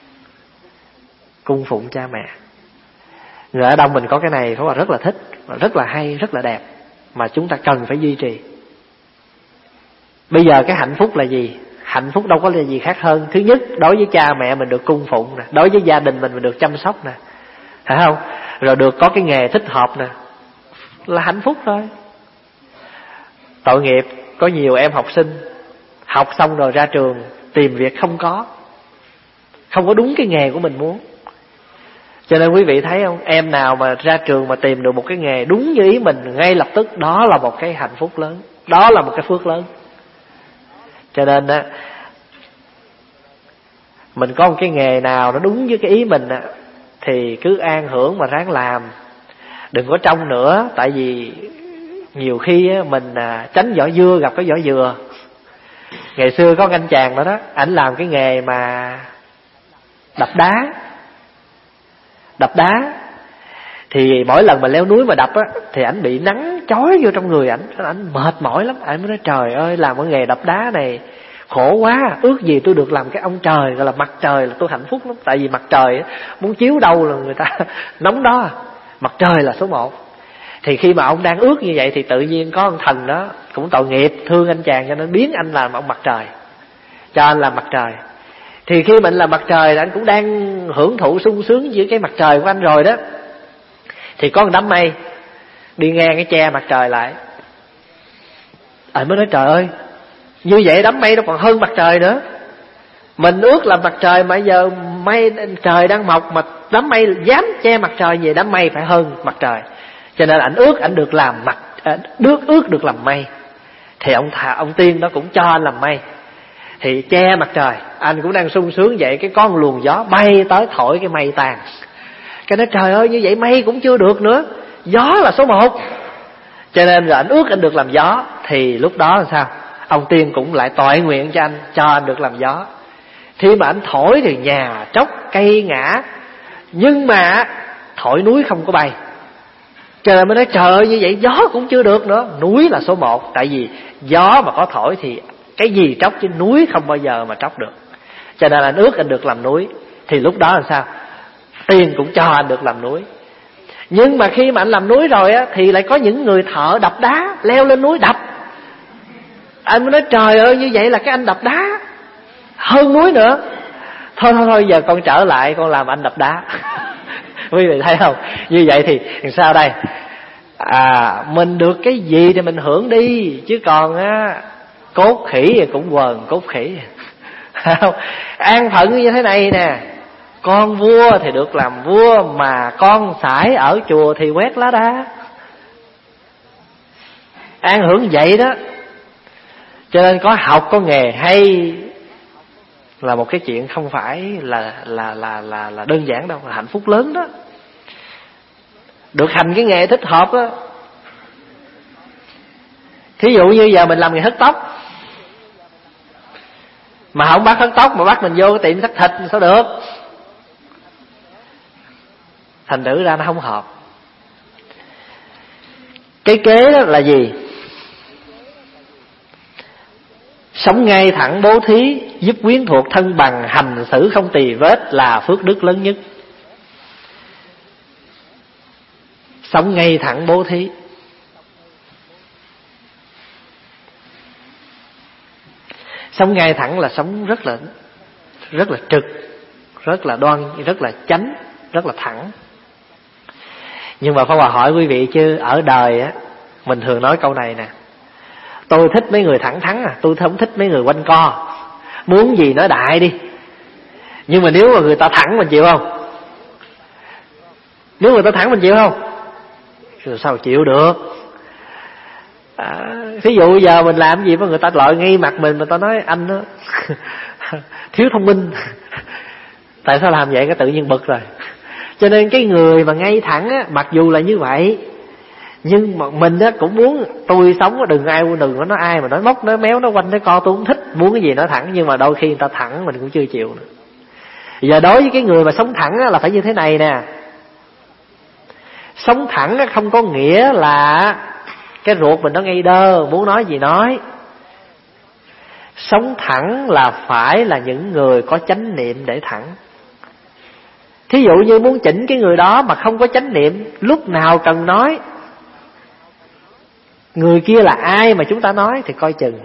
Cung phụng cha mẹ. Người Á Đông mình có cái này rất là rất là thích, rất là hay, rất là đẹp, mà chúng ta cần phải duy trì. Bây giờ cái hạnh phúc là gì? Hạnh phúc đâu có là gì khác hơn. Thứ nhất, đối với cha mẹ mình được cung phụng nè, đối với gia đình mình mình được chăm sóc nè, phải không? Rồi được có cái nghề thích hợp nè, là hạnh phúc thôi. Tội nghiệp có nhiều em học sinh học xong rồi ra trường tìm việc không có, không có đúng cái nghề của mình muốn. Cho nên quý vị thấy không, em nào mà ra trường mà tìm được một cái nghề đúng như ý mình ngay lập tức, đó là một cái hạnh phúc lớn, đó là một cái phước lớn. Cho nên á, mình có một cái nghề nào nó đúng với cái ý mình á, thì cứ an hưởng mà ráng làm, đừng có trông nữa. Tại vì nhiều khi á, mình à, tránh vỏ dưa gặp cái vỏ dừa. Ngày xưa có anh chàng đó đó, ảnh làm cái nghề mà đập đá. Đập đá thì mỗi lần mà leo núi mà đập á, thì ảnh bị nắng chói vô trong người ảnh, ảnh mệt mỏi lắm. Ảnh mới nói trời ơi, làm cái nghề đập đá này khổ quá, ước gì tôi được làm cái ông trời, gọi là mặt trời là tôi hạnh phúc lắm. Tại vì mặt trời á, muốn chiếu đâu là người ta nóng đó, mặt trời là số một. Thì khi mà ông đang ước như vậy thì tự nhiên có ông thần đó cũng tội nghiệp thương anh chàng, cho nên biến anh làm ông mặt trời, cho anh làm mặt trời. Thì khi mình là mặt trời, anh cũng đang hưởng thụ sung sướng với cái mặt trời của anh rồi đó, thì có một đám mây đi ngang cái che mặt trời lại. Anh mới nói trời ơi, như vậy đám mây nó còn hơn mặt trời nữa. Mình ước là mặt trời mà giờ mây trời đang mọc mà đám mây dám che mặt trời, về đám mây phải hơn mặt trời. Cho nên anh ước anh được làm mặt, ước ước được làm mây. Thì ông thà ông tiên đó cũng cho anh làm mây, thì che mặt trời, anh cũng đang sung sướng vậy, cái con luồng gió bay tới thổi cái mây tàn. Cái nói trời ơi, như vậy mây cũng chưa được nữa, gió là số một. Cho nên rồi anh ước anh được làm gió. Thì lúc đó là sao? Ông tiên cũng lại toại nguyện cho anh, cho anh được làm gió. Khi mà anh thổi thì nhà tróc, cây ngã, nhưng mà thổi núi không có bay. Cho nên mới nói trời ơi, như vậy gió cũng chưa được nữa, núi là số một. Tại vì gió mà có thổi thì cái gì tróc, chứ núi không bao giờ mà tróc được. Cho nên anh ước anh được làm núi. Thì lúc đó là sao? Tiên cũng cho anh được làm núi. Nhưng mà khi mà anh làm núi rồi á, thì lại có những người thợ đập đá leo lên núi đập. Anh mới nói trời ơi, như vậy là cái anh đập đá hơn núi nữa. Thôi thôi thôi, giờ con trở lại con làm anh đập đá. Quý vị thấy không? Như vậy thì sao đây? À, mình được cái gì thì mình hưởng đi, chứ còn á, cốt khỉ thì cũng quần cốt khỉ. An phận như thế này nè, con vua thì được làm vua, mà con sải ở chùa thì quét lá đá. An hưởng vậy đó. Cho nên có học có nghề hay là một cái chuyện không phải là là là là là đơn giản đâu, là hạnh phúc lớn đó. Được hành cái nghề thích hợp đó. Thí dụ như giờ mình làm nghề hớt tóc, mà không bắt hớt tóc mà bắt mình vô cái tiệm cắt thịt sao được? Thành thử ra nó không hợp. Cái kế đó là gì? Sống ngay thẳng bố thí, giúp quyến thuộc thân bằng, hành xử không tì vết là phước đức lớn nhất. Sống ngay thẳng bố thí. Sống ngay thẳng là sống rất là rất là trực, rất là đoan, rất là chánh, rất là thẳng. Nhưng mà Pháp Hòa hỏi quý vị chứ ở đời á, mình thường nói câu này nè: tôi thích mấy người thẳng thắn à, tôi không thích mấy người quanh co. Muốn gì nói đại đi. Nhưng mà nếu mà người ta thẳng mình chịu không? Nếu người ta thẳng mình chịu không? Rồi sao chịu được? À, ví dụ giờ mình làm gì mà người ta lội ngay mặt mình, người ta nói anh đó thiếu thông minh. Tại sao làm vậy? Cái tự nhiên bực rồi. Cho nên cái người mà ngay thẳng á, mặc dù là như vậy, Nhưng mà mình á cũng muốn tôi sống, đừng ai đừng có nói ai mà nói móc nói méo nói quanh nói co, tôi không thích, muốn cái gì nói thẳng. Nhưng mà đôi khi người ta thẳng mình cũng chưa chịu nữa. Giờ đối với cái người mà sống thẳng á, là phải như thế này nè. Sống thẳng á, không có nghĩa là cái ruột mình nó ngây đơ, muốn nói gì nói. Sống thẳng là phải là những người có chánh niệm để thẳng. Thí dụ như muốn chỉnh cái người đó mà không có chánh niệm, lúc nào cần nói người kia là ai mà chúng ta nói thì coi chừng.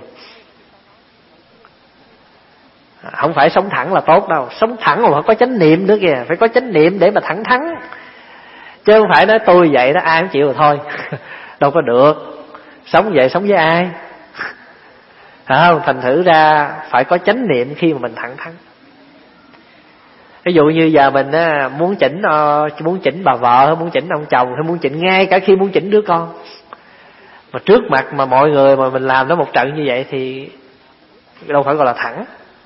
Không phải sống thẳng là tốt đâu. Sống thẳng mà phải có chánh niệm nữa kìa. Phải có chánh niệm để mà thẳng thắn. Chứ không phải nói tôi vậy đó ai cũng chịu rồi thôi. Đâu có được. Sống vậy sống với ai? Không, thành thử ra phải có chánh niệm khi mà mình thẳng thắn. Ví dụ như giờ mình muốn chỉnh muốn chỉnh bà vợ, hay muốn chỉnh ông chồng, hay muốn chỉnh ngay cả khi muốn chỉnh đứa con, mà trước mặt mà mọi người mà mình làm nó một trận như vậy thì đâu phải gọi là thẳng.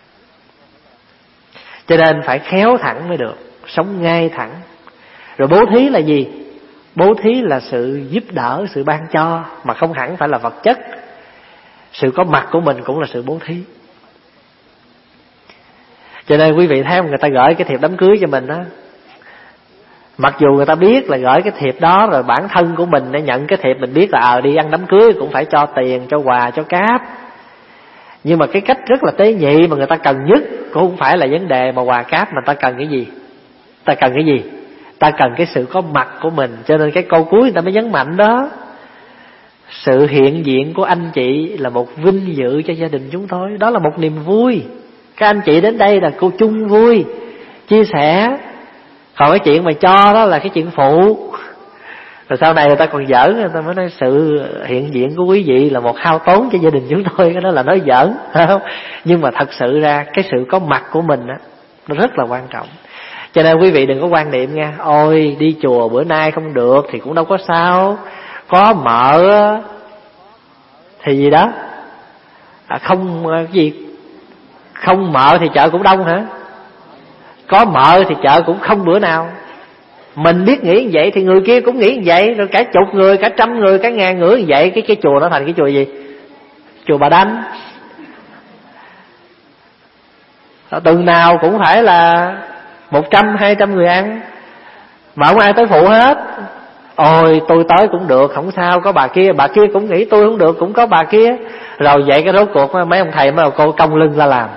Cho nên phải khéo thẳng mới được, sống ngay thẳng. Rồi bố thí là gì? Bố thí là sự giúp đỡ, sự ban cho, mà không hẳn phải là vật chất. Sự có mặt của mình cũng là sự bố thí. Cho nên quý vị thấy không, người ta gửi cái thiệp đám cưới cho mình đó, mặc dù người ta biết là gửi cái thiệp đó rồi bản thân của mình để nhận cái thiệp, mình biết là ờ à, đi ăn đám cưới cũng phải cho tiền, cho quà, cho cáp. Nhưng mà cái cách rất là tế nhị mà người ta cần nhất cũng không phải là vấn đề mà quà cáp, mà ta cần cái gì? Ta cần cái gì? Ta cần cái sự có mặt của mình. Cho nên cái câu cuối người ta mới nhấn mạnh đó: sự hiện diện của anh chị là một vinh dự cho gia đình chúng tôi. Đó là một niềm vui. Các anh chị đến đây là cô chung vui, chia sẻ. Còn cái chuyện mà cho đó là cái chuyện phụ. Rồi sau này người ta còn giỡn, người ta mới nói sự hiện diện của quý vị là một hao tốn cho gia đình chúng tôi. Cái đó là nói giỡn, không? Nhưng mà thật sự ra cái sự có mặt của mình á, nó rất là quan trọng. Cho nên quý vị đừng có quan niệm nha, ôi đi chùa bữa nay không được thì cũng đâu có sao, có mợ thì gì đó à, không cái gì không mợ thì chợ cũng đông hả? Có mợ thì chợ cũng không bữa nào. Mình biết nghĩ như vậy thì người kia cũng nghĩ như vậy, rồi cả chục người, cả trăm người, cả ngàn người như vậy, cái cái chùa nó thành cái chùa gì? Chùa Bà Đanh. Tuần nào cũng phải là một trăm, hai trăm người ăn, mà không ai tới phụ hết. Ôi tôi tới cũng được, không sao, có bà kia, bà kia cũng nghĩ tôi không được, cũng có bà kia. Rồi vậy cái rốt cuộc mấy ông thầy mấy ông cô cong lưng ra làm.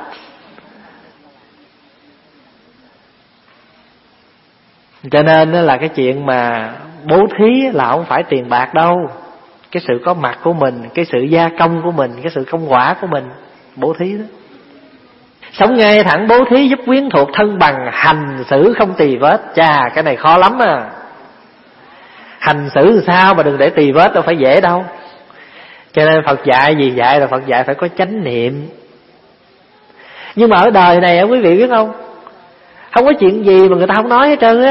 Cho nên là cái chuyện mà bố thí là không phải tiền bạc đâu. Cái sự có mặt của mình, cái sự gia công của mình, cái sự công quả của mình, bố thí đó. Sống ngay thẳng bố thí giúp quyến thuộc thân bằng, hành xử không tì vết. Chà, cái này khó lắm à. Hành xử làm sao mà đừng để tì vết, đâu phải dễ đâu. Cho nên Phật dạy gì dạy là Phật dạy phải có chánh niệm. Nhưng mà ở đời này quý vị biết không, không có chuyện gì mà người ta không nói hết trơn á.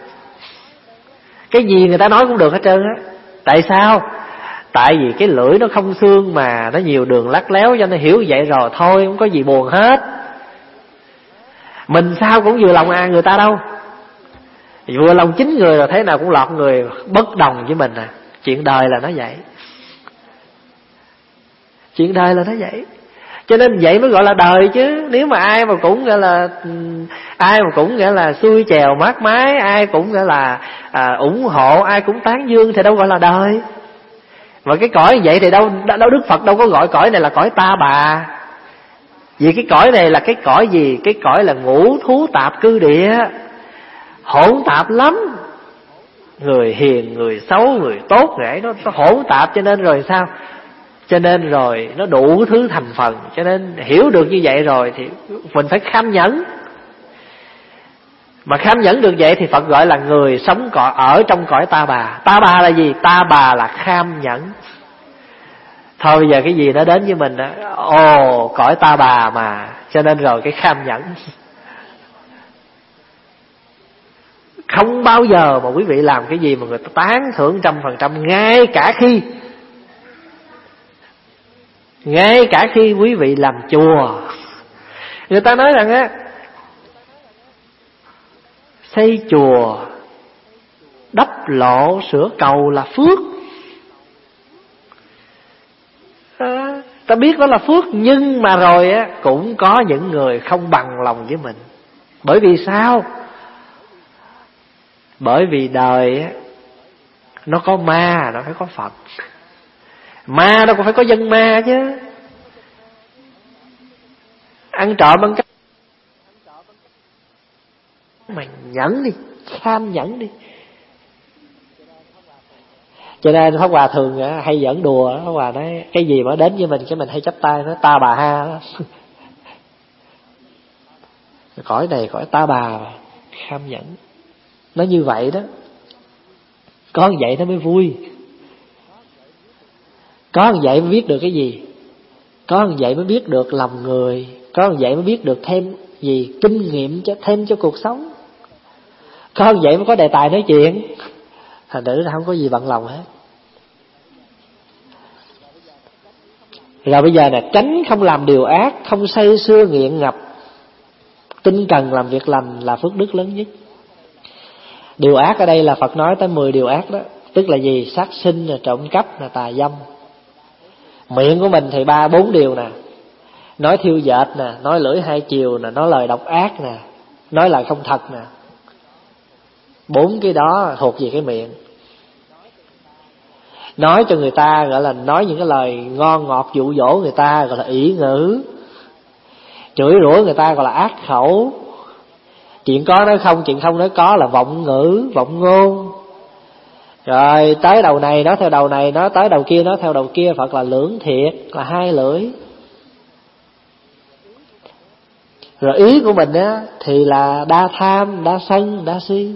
Cái gì người ta nói cũng được hết trơn á. Tại sao? Tại vì cái lưỡi nó không xương mà, nó nhiều đường lắt léo, cho nên hiểu vậy rồi thôi, không có gì buồn hết. Mình sao cũng vừa lòng ai người ta đâu. Vừa lòng chính người rồi thế nào cũng lọt người bất đồng với mình à. Chuyện đời là nó vậy. Chuyện đời là nó vậy. Cho nên vậy mới gọi là đời chứ. Nếu mà ai mà cũng gọi là ai mà cũng gọi là xuôi chèo mát mái, ai cũng gọi là à, ủng hộ, ai cũng tán dương thì đâu gọi là đời. Mà cái cõi vậy thì đâu đâu Đức Phật đâu có gọi cõi này là cõi ta bà. Vì cái cõi này là cái cõi gì? Cái cõi là ngũ thú tạp cư địa, hỗn tạp lắm. Người hiền, người xấu, người tốt, người ấy nó, nó hỗn tạp. Cho nên rồi sao? Cho nên rồi nó đủ thứ thành phần. Cho nên hiểu được như vậy rồi thì mình phải kham nhẫn. Mà kham nhẫn được vậy thì Phật gọi là người sống cõi ở trong cõi ta bà. Ta bà là gì? Ta bà là kham nhẫn. Thôi bây giờ cái gì nó đến với mình đó, ồ cõi ta bà mà. Cho nên rồi cái kham nhẫn. Không bao giờ mà quý vị làm cái gì mà người ta tán thưởng trăm phần trăm. Ngay cả khi Ngay cả khi quý vị làm chùa, người ta nói rằng á, xây chùa, đắp lộ, sửa cầu là phước. ta biết đó là phước, nhưng mà rồi á cũng có những người không bằng lòng với mình. Bởi vì sao? Bởi vì đời á nó có ma, nó phải có Phật. Ma đâu có phải có dân ma chứ. Ăn trộm ăn cắp mày nhẫn đi, kham nhẫn đi. Cho nên Pháp Hòa thường hay giỡn đùa. Pháp Hòa nói cái gì mà đến với mình cái mình hay chắp tay nói ta bà ha đó. Cõi này cõi ta bà, kham nhẫn. Nó như vậy đó. Có như vậy nó mới vui. Có như vậy mới biết được cái gì? Có như vậy mới biết được lòng người. Có như vậy mới biết được thêm gì? Kinh nghiệm cho thêm cho cuộc sống. Có như vậy mới có đề tài nói chuyện. Thành thử ra không có gì bận lòng hết. Rồi bây giờ nè, tránh không làm điều ác, không say sưa nghiện ngập, tinh cần làm việc lành là phước đức lớn nhất. Điều ác ở đây là Phật nói tới mười điều ác đó. Tức là gì? Sát sinh, trộm cắp, tà dâm. Miệng của mình thì ba bốn điều nè. Nói thiêu dệt nè, nói lưỡi hai chiều nè, nói lời độc ác nè, nói lời không thật nè. Bốn cái đó thuộc về cái miệng. Nói cho người ta gọi là nói những cái lời ngon ngọt dụ dỗ người ta gọi là ỷ ngữ. Chửi rủa người ta gọi là ác khẩu. Chuyện có nói không, chuyện không nói có là vọng ngữ, vọng ngôn. Rồi tới đầu này nói theo đầu này, nói tới đầu kia nói theo đầu kia. Phật là lưỡng thiệt, là hai lưỡi. Rồi ý của mình á thì là đa tham, đa sân, đa si.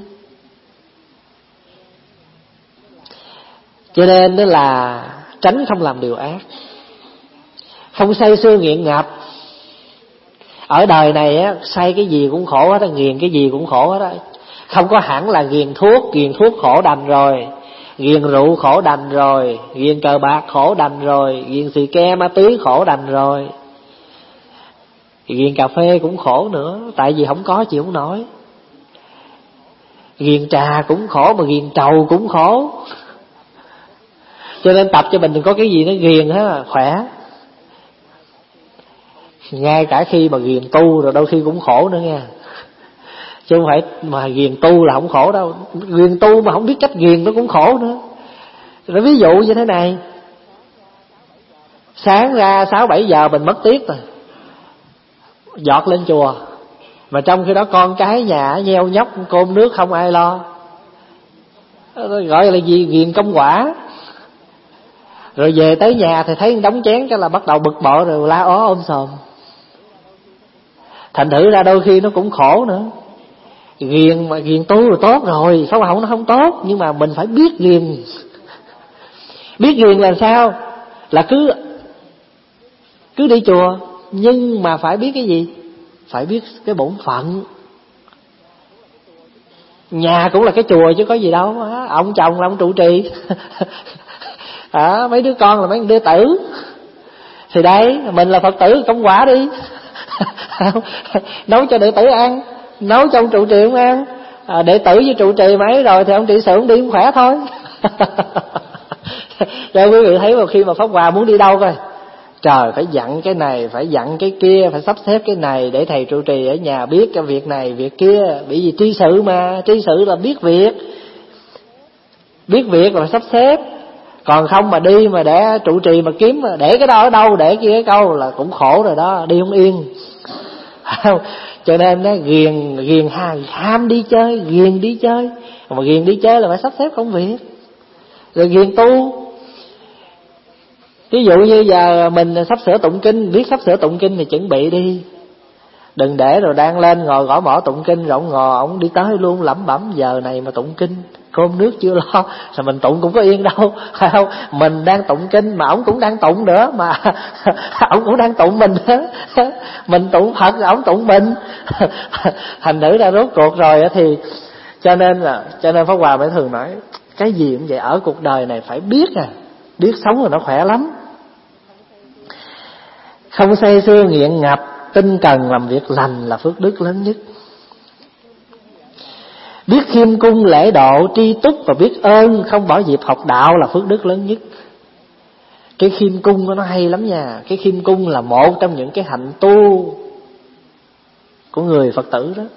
Cho nên đó là tránh không làm điều ác, không say sưa nghiện ngập. Ở đời này á, say cái gì cũng khổ hết á, nghiền cái gì cũng khổ hết á. Không có hẳn là nghiền thuốc, nghiền thuốc khổ đành rồi, nghiền rượu khổ đành rồi, nghiền cờ bạc khổ đành rồi, nghiền xì ke ma túy khổ đành rồi, nghiền cà phê cũng khổ nữa, tại vì không có chịu không nổi. Nghiền trà cũng khổ, mà nghiền trầu cũng khổ. Cho nên tập cho mình đừng có cái gì nó ghiền hết, khỏe. Ngay cả khi mà ghiền tu rồi đôi khi cũng khổ nữa nha. Chứ không phải mà ghiền tu là không khổ đâu. Ghiền tu mà không biết cách ghiền nó cũng khổ nữa. Rồi ví dụ như thế này. Sáng ra sáu bảy giờ mình mất tiết rồi, giọt lên chùa, mà trong khi đó con cái nhà nheo nhóc cơm nước không ai lo, gọi là gì? Ghiền công quả. Rồi về tới nhà thì thấy đống chén cái là bắt đầu bực bội rồi la ó ôm sòm. Thành thử ra đôi khi nó cũng khổ nữa. Ghiền mà ghiền tu rồi tốt rồi, Pháp Hòa không nó không tốt, nhưng mà mình phải biết ghiền. Biết ghiền là sao? Là cứ cứ đi chùa, nhưng mà phải biết cái gì? Phải biết cái bổn phận. Nhà cũng là cái chùa chứ có gì đâu. Ông chồng là ông trụ trì. À, mấy đứa con là mấy đứa tử. Thì đây mình là Phật tử công quả đi. Nấu cho đệ tử ăn, nấu cho ông trụ trì ông ăn. À, đệ tử với trụ trì mấy rồi thì ông trị sự ông đi cũng khỏe thôi. Cho quý vị thấy, một khi mà Pháp Hòa muốn đi đâu coi, trời phải dặn cái này, phải dặn cái kia, phải sắp xếp cái này để thầy trụ trì ở nhà biết cái việc này việc kia. Bởi vì tri sự mà, tri sự là biết việc, biết việc là phải sắp xếp. Còn không mà đi mà để trụ trì mà kiếm mà để cái đó ở đâu, để kia cái câu là cũng khổ rồi đó, đi không yên. Cho nên nó ghiền ghiền ham, ham đi chơi, ghiền đi chơi. Mà ghiền đi chơi là phải sắp xếp công việc. Rồi ghiền tu. Ví dụ như giờ mình sắp sửa tụng kinh, biết sắp sửa tụng kinh thì chuẩn bị đi. Đừng để rồi đang lên ngồi gõ mỏ tụng kinh rồi ông ngồi ông đi tới luôn lẩm bẩm giờ này mà tụng kinh, cơm nước chưa lo, rồi mình tụng cũng có yên đâu, phải không? Mình đang tụng kinh mà ông cũng đang tụng nữa, mà ông cũng đang tụng mình nữa. Mình tụng Phật rồi ông tụng mình. Thành thử ra rốt cuộc rồi thì cho nên là cho nên Pháp Hòa mới thường nói cái gì cũng vậy, ở cuộc đời này phải biết à, biết sống rồi nó khỏe lắm. Không say sưa nghiện ngập, tinh cần làm việc lành là phước đức lớn nhất. Biết khiêm cung lễ độ, tri túc và biết ơn, không bỏ dịp học đạo là phước đức lớn nhất. Cái khiêm cung nó hay lắm nha. Cái khiêm cung là một trong những cái hạnh tu của người Phật tử đó.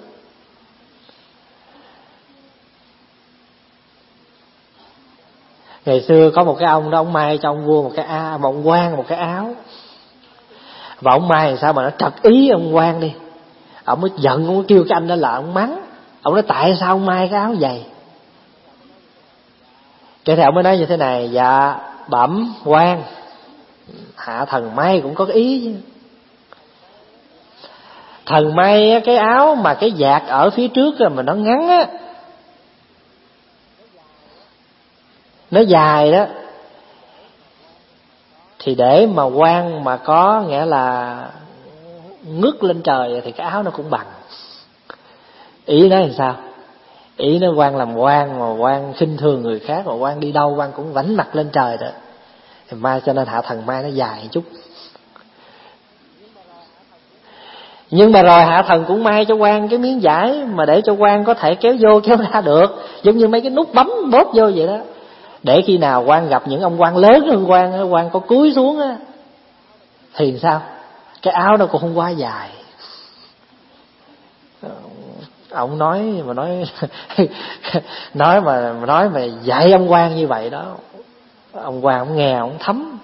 Ngày xưa có một cái ông đó, ông may cho ông vua một cái a, một ông quan một cái áo. Và ông may làm sao mà nó trật ý ông quan đi. Ông mới giận, ông mới kêu cái anh đó là ông mắng. Ông nói tại sao ông may cái áo dày? Cái thì ông mới nói như thế này: dạ bẩm quan, hạ thần may cũng có cái ý chứ. Thần may cái áo mà cái vạt ở phía trước mà nó ngắn á, nó dài đó, thì để mà quan mà có nghĩa là ngước lên trời thì cái áo nó cũng bằng. Ý nói làm sao? Ý nó quan làm quan mà quan khinh thường người khác, mà quan đi đâu quan cũng vảnh mặt lên trời đó, thì mai cho nên hạ thần mai nó dài chút. Nhưng mà rồi hạ thần cũng may cho quan cái miếng vải mà để cho quan có thể kéo vô kéo ra được, giống như mấy cái nút bấm bóp vô vậy đó. Để khi nào quan gặp những ông quan lớn hơn quan, quan có cúi xuống á, thì sao? Cái áo nó cũng không quá dài. Ông nói mà nói nói mà nói mà dạy ông quan như vậy đó, ông quan ông nghe ông thấm.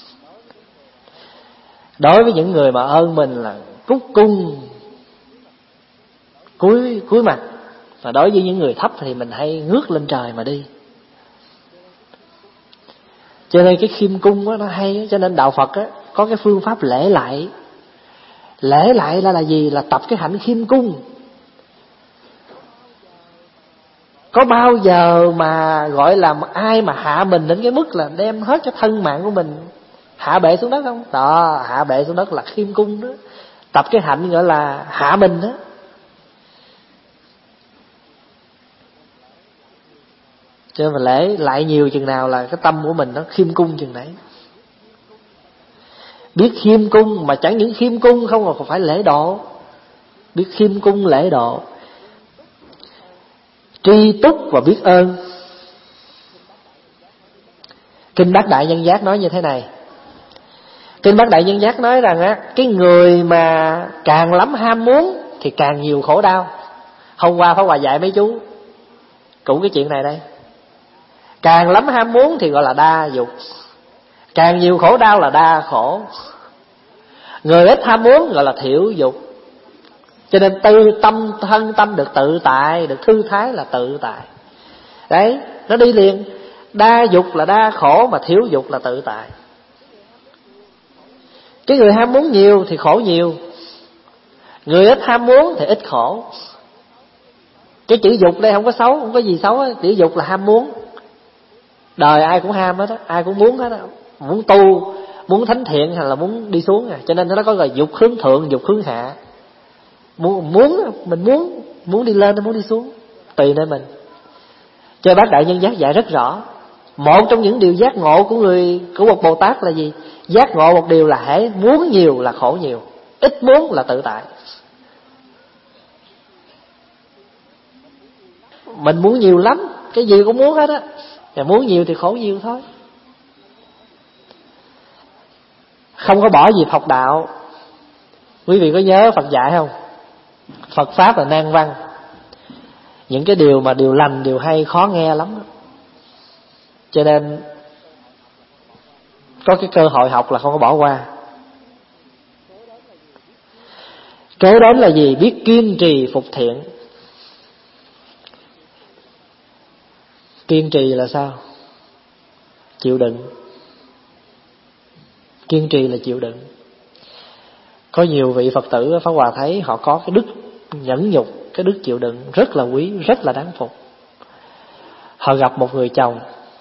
Đối với những người mà ơn mình là cúc cung cúi cúi mặt, và đối với những người thấp thì mình hay ngước lên trời mà đi. Cho nên cái khiêm cung đó, nó hay. Cho nên đạo Phật á, có cái phương pháp lễ lại. Lễ lại là là gì? Là tập cái hạnh khiêm cung. Có bao giờ mà gọi là ai mà hạ mình đến cái mức là đem hết cái thân mạng của mình hạ bệ xuống đất không? Đó, hạ bệ xuống đất là khiêm cung đó. Tập cái hạnh gọi là hạ mình đó. Cho nên mà lễ lại nhiều chừng nào là cái tâm của mình nó khiêm cung chừng đấy. Biết khiêm cung mà chẳng những khiêm cung không mà còn phải lễ độ. Biết khiêm cung lễ độ, tri túc và biết ơn. Kinh Bát Đại Nhân Giác nói như thế này. Kinh Bát Đại Nhân Giác nói rằng á, cái người mà càng lắm ham muốn thì càng nhiều khổ đau. Hôm qua Pháp Hòa dạy mấy chú cũng cái chuyện này đây. Càng lắm ham muốn thì gọi là đa dục, càng nhiều khổ đau là đa khổ. Người ít ham muốn gọi là thiểu dục. Cho nên tư tâm thân tâm được tự tại, được thư thái là tự tại. Đấy, nó đi liền. Đa dục là đa khổ, mà thiểu dục là tự tại. Cái người ham muốn nhiều thì khổ nhiều, người ít ham muốn thì ít khổ. Cái chữ dục đây không có xấu, không có gì xấu ấy. Chữ dục là ham muốn. Đời ai cũng ham hết á, ai cũng muốn hết á. Muốn tu, muốn thánh thiện hay là muốn đi xuống à. Cho nên nó có gọi dục hướng thượng, dục hướng hạ. Muốn, muốn mình muốn muốn đi lên hay muốn đi xuống tùy nơi mình. Cho Bát Đại Nhân Giác dạy rất rõ. Một trong những điều giác ngộ của người của một Bồ Tát là gì? Giác ngộ một điều là hễ muốn nhiều là khổ nhiều, ít muốn là tự tại. Mình muốn nhiều lắm, cái gì cũng muốn hết á. Và muốn nhiều thì khổ nhiều thôi. Không có bỏ dịp học đạo. Quý vị có nhớ Phật dạy không? Phật Pháp là nan văn. Những cái điều mà điều lành, điều hay khó nghe lắm. Cho nên có cái cơ hội học là không có bỏ qua. Kế đến là gì? Biết kiên trì phục thiện. Kiên trì là sao? Chịu đựng. Kiên trì là chịu đựng. Có nhiều vị Phật tử Pháp Hòa thấy họ có cái đức nhẫn nhục, cái đức chịu đựng rất là quý, rất là đáng phục. Họ gặp một người chồng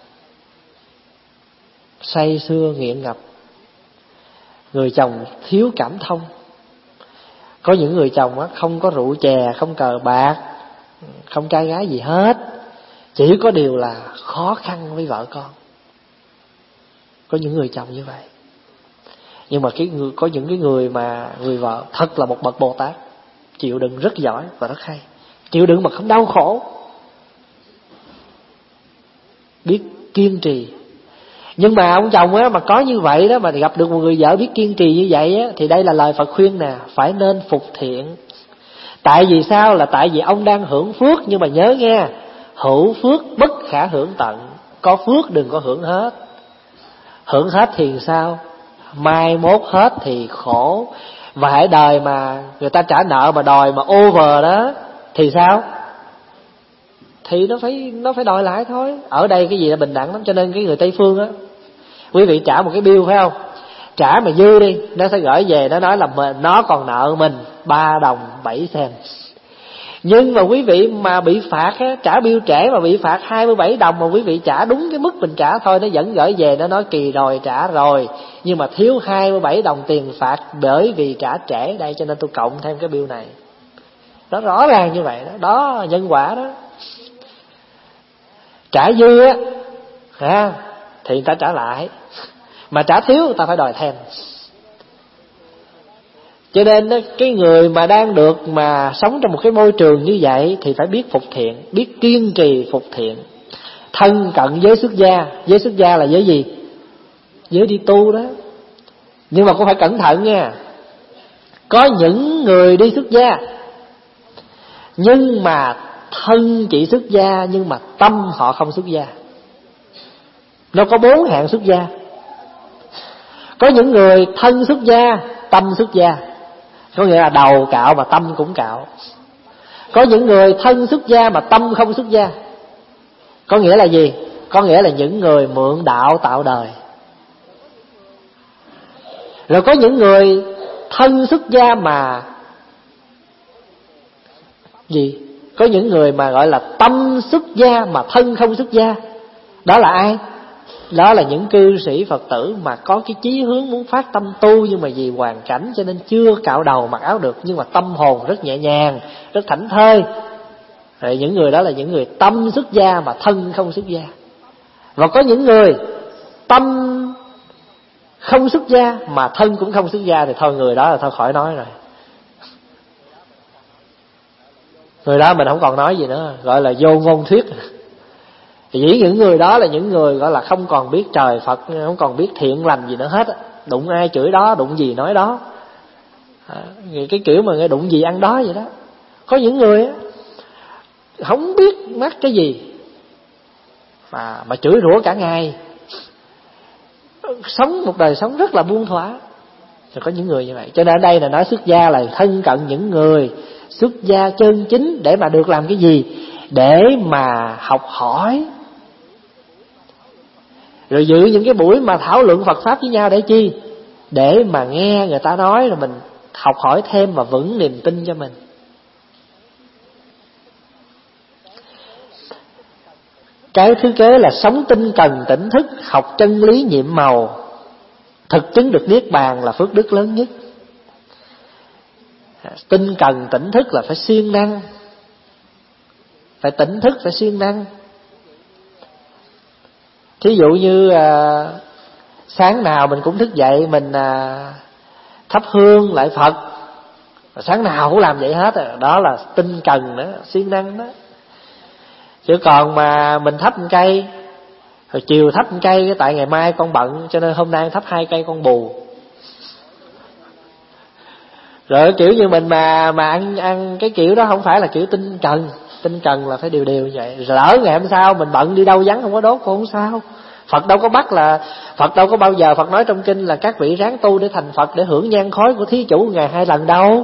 say sưa nghiện ngập. Người chồng thiếu cảm thông. Có những người chồng á không có rượu chè, không cờ bạc, không trai gái gì hết, chỉ có điều là khó khăn với vợ con. Có những người chồng như vậy. Nhưng mà cái người, có những cái người mà người vợ thật là một bậc Bồ Tát, chịu đựng rất giỏi và rất hay. Chịu đựng mà không đau khổ, biết kiên trì. Nhưng mà ông chồng á mà có như vậy đó, mà gặp được một người vợ biết kiên trì như vậy á, thì đây là lời Phật khuyên nè, phải nên phục thiện. Tại vì sao? Là tại vì ông đang hưởng phước. Nhưng mà nhớ nghe, hữu phước bất khả hưởng tận. Có phước đừng có hưởng hết. Hưởng hết thì sao? Mai mốt hết thì khổ. Và hãy đời mà người ta trả nợ mà đòi mà over đó thì sao? Thì nó phải nó phải đòi lại thôi. Ở đây cái gì là bình đẳng lắm. Cho nên cái người Tây Phương á, quý vị trả một cái bill phải không? Trả mà dư đi, nó sẽ gửi về, nó nói là mình, nó còn nợ mình ba đồng bảy sen. Nhưng mà quý vị mà bị phạt á, trả bill trễ mà bị phạt hai mươi bảy đồng, mà quý vị trả đúng cái mức mình trả thôi, nó vẫn gửi về, nó nói kỳ rồi trả rồi, nhưng mà thiếu hai mươi bảy đồng tiền phạt bởi vì trả trễ đây, cho nên tôi cộng thêm cái bill này. Đó, rõ ràng như vậy đó, đó nhân quả đó. Trả dư á ha, thì người ta trả lại, mà trả thiếu người ta phải đòi thêm. Cho nên cái người mà đang được mà sống trong một cái môi trường như vậy thì phải biết phục thiện, biết kiên trì phục thiện. Thân cận giới xuất gia. Giới xuất gia là giới gì? Giới đi tu đó. Nhưng mà cũng phải cẩn thận nha. Có những người đi xuất gia nhưng mà thân chỉ xuất gia, nhưng mà tâm họ không xuất gia. Nó có bốn hạng xuất gia. Có những người thân xuất gia, tâm xuất gia, có nghĩa là đầu cạo mà tâm cũng cạo. Có những người thân xuất gia mà tâm không xuất gia. Có nghĩa là gì? Có nghĩa là những người mượn đạo tạo đời. Rồi có những người thân xuất gia mà gì? Có những người mà gọi là tâm xuất gia mà thân không xuất gia. Đó là ai? Đó là những cư sĩ Phật tử mà có cái chí hướng muốn phát tâm tu, nhưng mà vì hoàn cảnh cho nên chưa cạo đầu mặc áo được, nhưng mà tâm hồn rất nhẹ nhàng, rất thảnh thơi. Rồi những người đó là những người tâm xuất gia mà thân không xuất gia. Và có những người tâm không xuất gia mà thân cũng không xuất gia, thì thôi người đó là thôi khỏi nói rồi. Người đó mình không còn nói gì nữa, gọi là vô ngôn thuyết. Chỉ những người đó là những người gọi là không còn biết trời Phật, không còn biết thiện lành gì nữa hết. Đụng ai chửi đó, đụng gì nói đó. À, cái kiểu mà nghe đụng gì ăn đó vậy đó. Có những người á, không biết mắc cái gì mà mà chửi rủa cả ngày, sống một đời sống rất là buông thỏa. Rồi có những người như vậy. Cho nên ở đây là nói xuất gia là thân cận những người xuất gia chân chính. Để mà được làm cái gì? Để mà học hỏi. Rồi dự những cái buổi mà thảo luận Phật Pháp với nhau để chi? Để mà nghe người ta nói rồi mình học hỏi thêm và vững niềm tin cho mình. Cái thứ kế là sống tinh cần tỉnh thức, học chân lý nhiệm màu, thực chứng được niết bàn là phước đức lớn nhất. Tinh cần tỉnh thức là phải siêng năng, phải tỉnh thức, phải siêng năng. Thí dụ như à, sáng nào mình cũng thức dậy, mình à, thắp hương lại Phật, sáng nào cũng làm vậy hết. Đó là tinh cần đó, siêng năng đó. Chứ còn mà mình thắp một cây, rồi chiều thắp một cây, tại ngày mai con bận cho nên hôm nay thắp hai cây con bù. Rồi kiểu như mình mà mà ăn ăn cái kiểu đó không phải là kiểu tinh cần. Tinh cần là phải điều điều như vậy. Rồi lỡ ngày hôm sau mình bận đi đâu vắng không có đốt cũng không sao. Phật đâu có bắt là Phật đâu có bao giờ Phật nói trong kinh là các vị ráng tu để thành Phật, để hưởng nhang khói của thí chủ ngày hai lần đâu.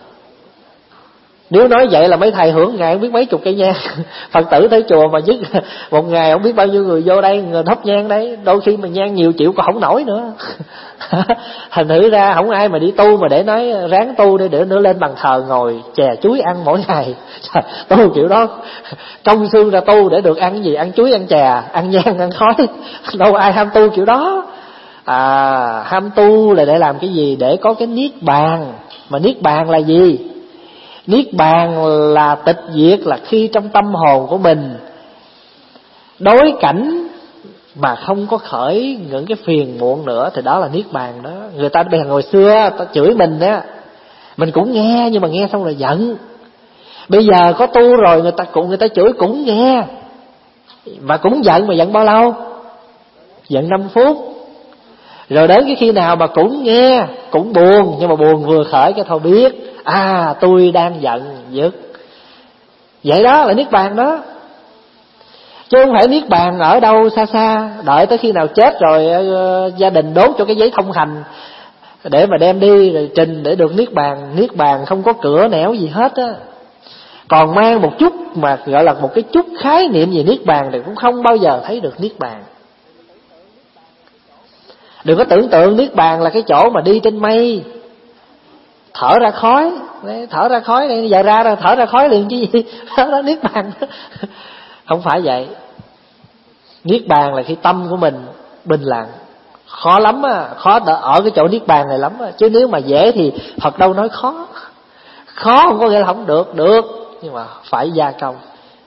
Nếu nói vậy là mấy thầy hưởng ngày không biết mấy chục cây nhang. Phật tử tới chùa mà dứt một ngày không biết bao nhiêu người vô đây, người thắp nhang đấy, đôi khi mà nhang nhiều triệu còn không nổi nữa. Thành thử ra không ai mà đi tu mà để nói ráng tu để để nữa lên bàn thờ ngồi chè chuối ăn mỗi ngày. Tu kiểu đó trong xương ra tu để được ăn cái gì? Ăn chuối, ăn chè, ăn nhang, ăn khói. Đâu ai ham tu kiểu đó. À, ham tu là để làm cái gì? Để có cái niết bàn. Mà niết bàn là gì? Niết bàn là tịch diệt, là khi trong tâm hồn của mình đối cảnh mà không có khởi những cái phiền muộn nữa, thì đó là niết bàn đó. Người ta bây giờ hồi xưa ta chửi mình á, mình cũng nghe, nhưng mà nghe xong rồi giận. Bây giờ có tu rồi, người ta cũng người ta chửi cũng nghe, mà cũng giận. Mà giận bao lâu? giận năm phút. Rồi đến cái khi nào mà cũng nghe, cũng buồn, nhưng mà buồn vừa khởi cái thôi biết, à tôi đang giận, dứt. Vậy đó là niết bàn đó. Chứ không phải niết bàn ở đâu xa xa, đợi tới khi nào chết rồi uh, gia đình đốt cho cái giấy thông hành để mà đem đi rồi trình để được niết bàn. Niết bàn không có cửa nẻo gì hết á. Còn mang một chút mà gọi là một cái chút khái niệm về niết bàn thì cũng không bao giờ thấy được niết bàn. Đừng có tưởng tượng niết bàn là cái chỗ mà đi trên mây, thở ra khói, thở ra khói này giờ ra rồi thở ra khói liền chứ gì. Đó là niết bàn. Không phải vậy. Niết bàn là khi tâm của mình bình lặng. Khó lắm á, khó ở cái chỗ niết bàn này lắm á. Chứ nếu mà dễ thì Phật đâu nói khó. Khó không có nghĩa là không được, được, nhưng mà phải gia công.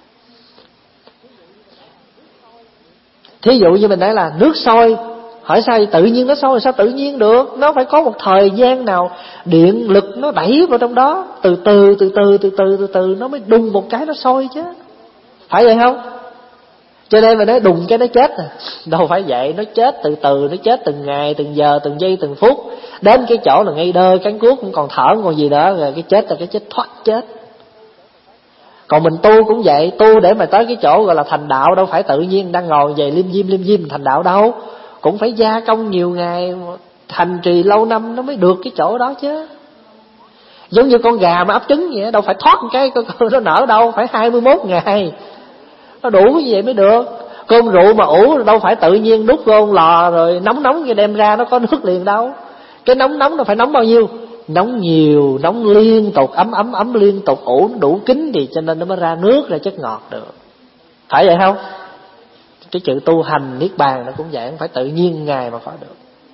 Thí dụ như mình nói là nước sôi, hỏi sao tự nhiên nó sôi, sao tự nhiên được? Nó phải có một thời gian nào điện lực nó đẩy vào trong đó, từ từ từ từ từ từ từ từ nó mới đùng một cái nó sôi chứ. Phải vậy không? Cho nên mà nói đùng cái nó chết à. Đâu phải vậy, nó chết từ từ, nó chết từng ngày, từng giờ, từng giây, từng phút. Đến cái chỗ là ngay đơ cánh cuốc cũng còn thở còn gì đó, rồi cái chết là cái chết thoát chết. Còn mình tu cũng vậy, tu để mà tới cái chỗ gọi là thành đạo đâu phải tự nhiên đang ngồi về lim dim lim dim thành đạo đâu. Cũng phải gia công nhiều ngày, thành trì lâu năm nó mới được cái chỗ đó chứ. Giống như con gà mà ấp trứng vậy, đâu phải thoát một cái nó nở đâu, phải hai mươi mốt ngày. Nó đủ như vậy mới được. Cơm rượu mà ủ đâu phải tự nhiên đút vô lò rồi nóng nóng cái đem ra nó có nước liền đâu. Cái nóng nóng nó phải nóng bao nhiêu? Nóng nhiều, nóng liên tục, ấm ấm ấm liên tục, ủ đủ kín thì cho nên nó mới ra nước, ra chất ngọt được. Phải vậy không? Cái chữ tu hành niết bàn nó cũng vậy, không phải tự nhiên ngày mà có được.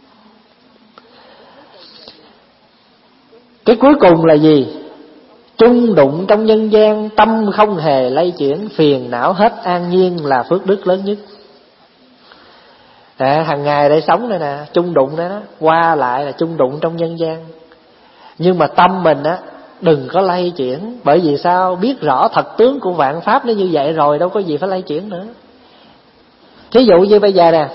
Cái cuối cùng là gì? Chung đụng trong nhân gian, tâm không hề lay chuyển, phiền não hết an nhiên là phước đức lớn nhất. À, hàng ngày để sống đây nè, chung đụng đó, đó, qua lại là chung đụng trong nhân gian. Nhưng mà tâm mình á đừng có lay chuyển. Bởi vì sao? Biết rõ thật tướng của vạn pháp nó như vậy rồi, đâu có gì phải lay chuyển nữa. Thí dụ như bây giờ nè,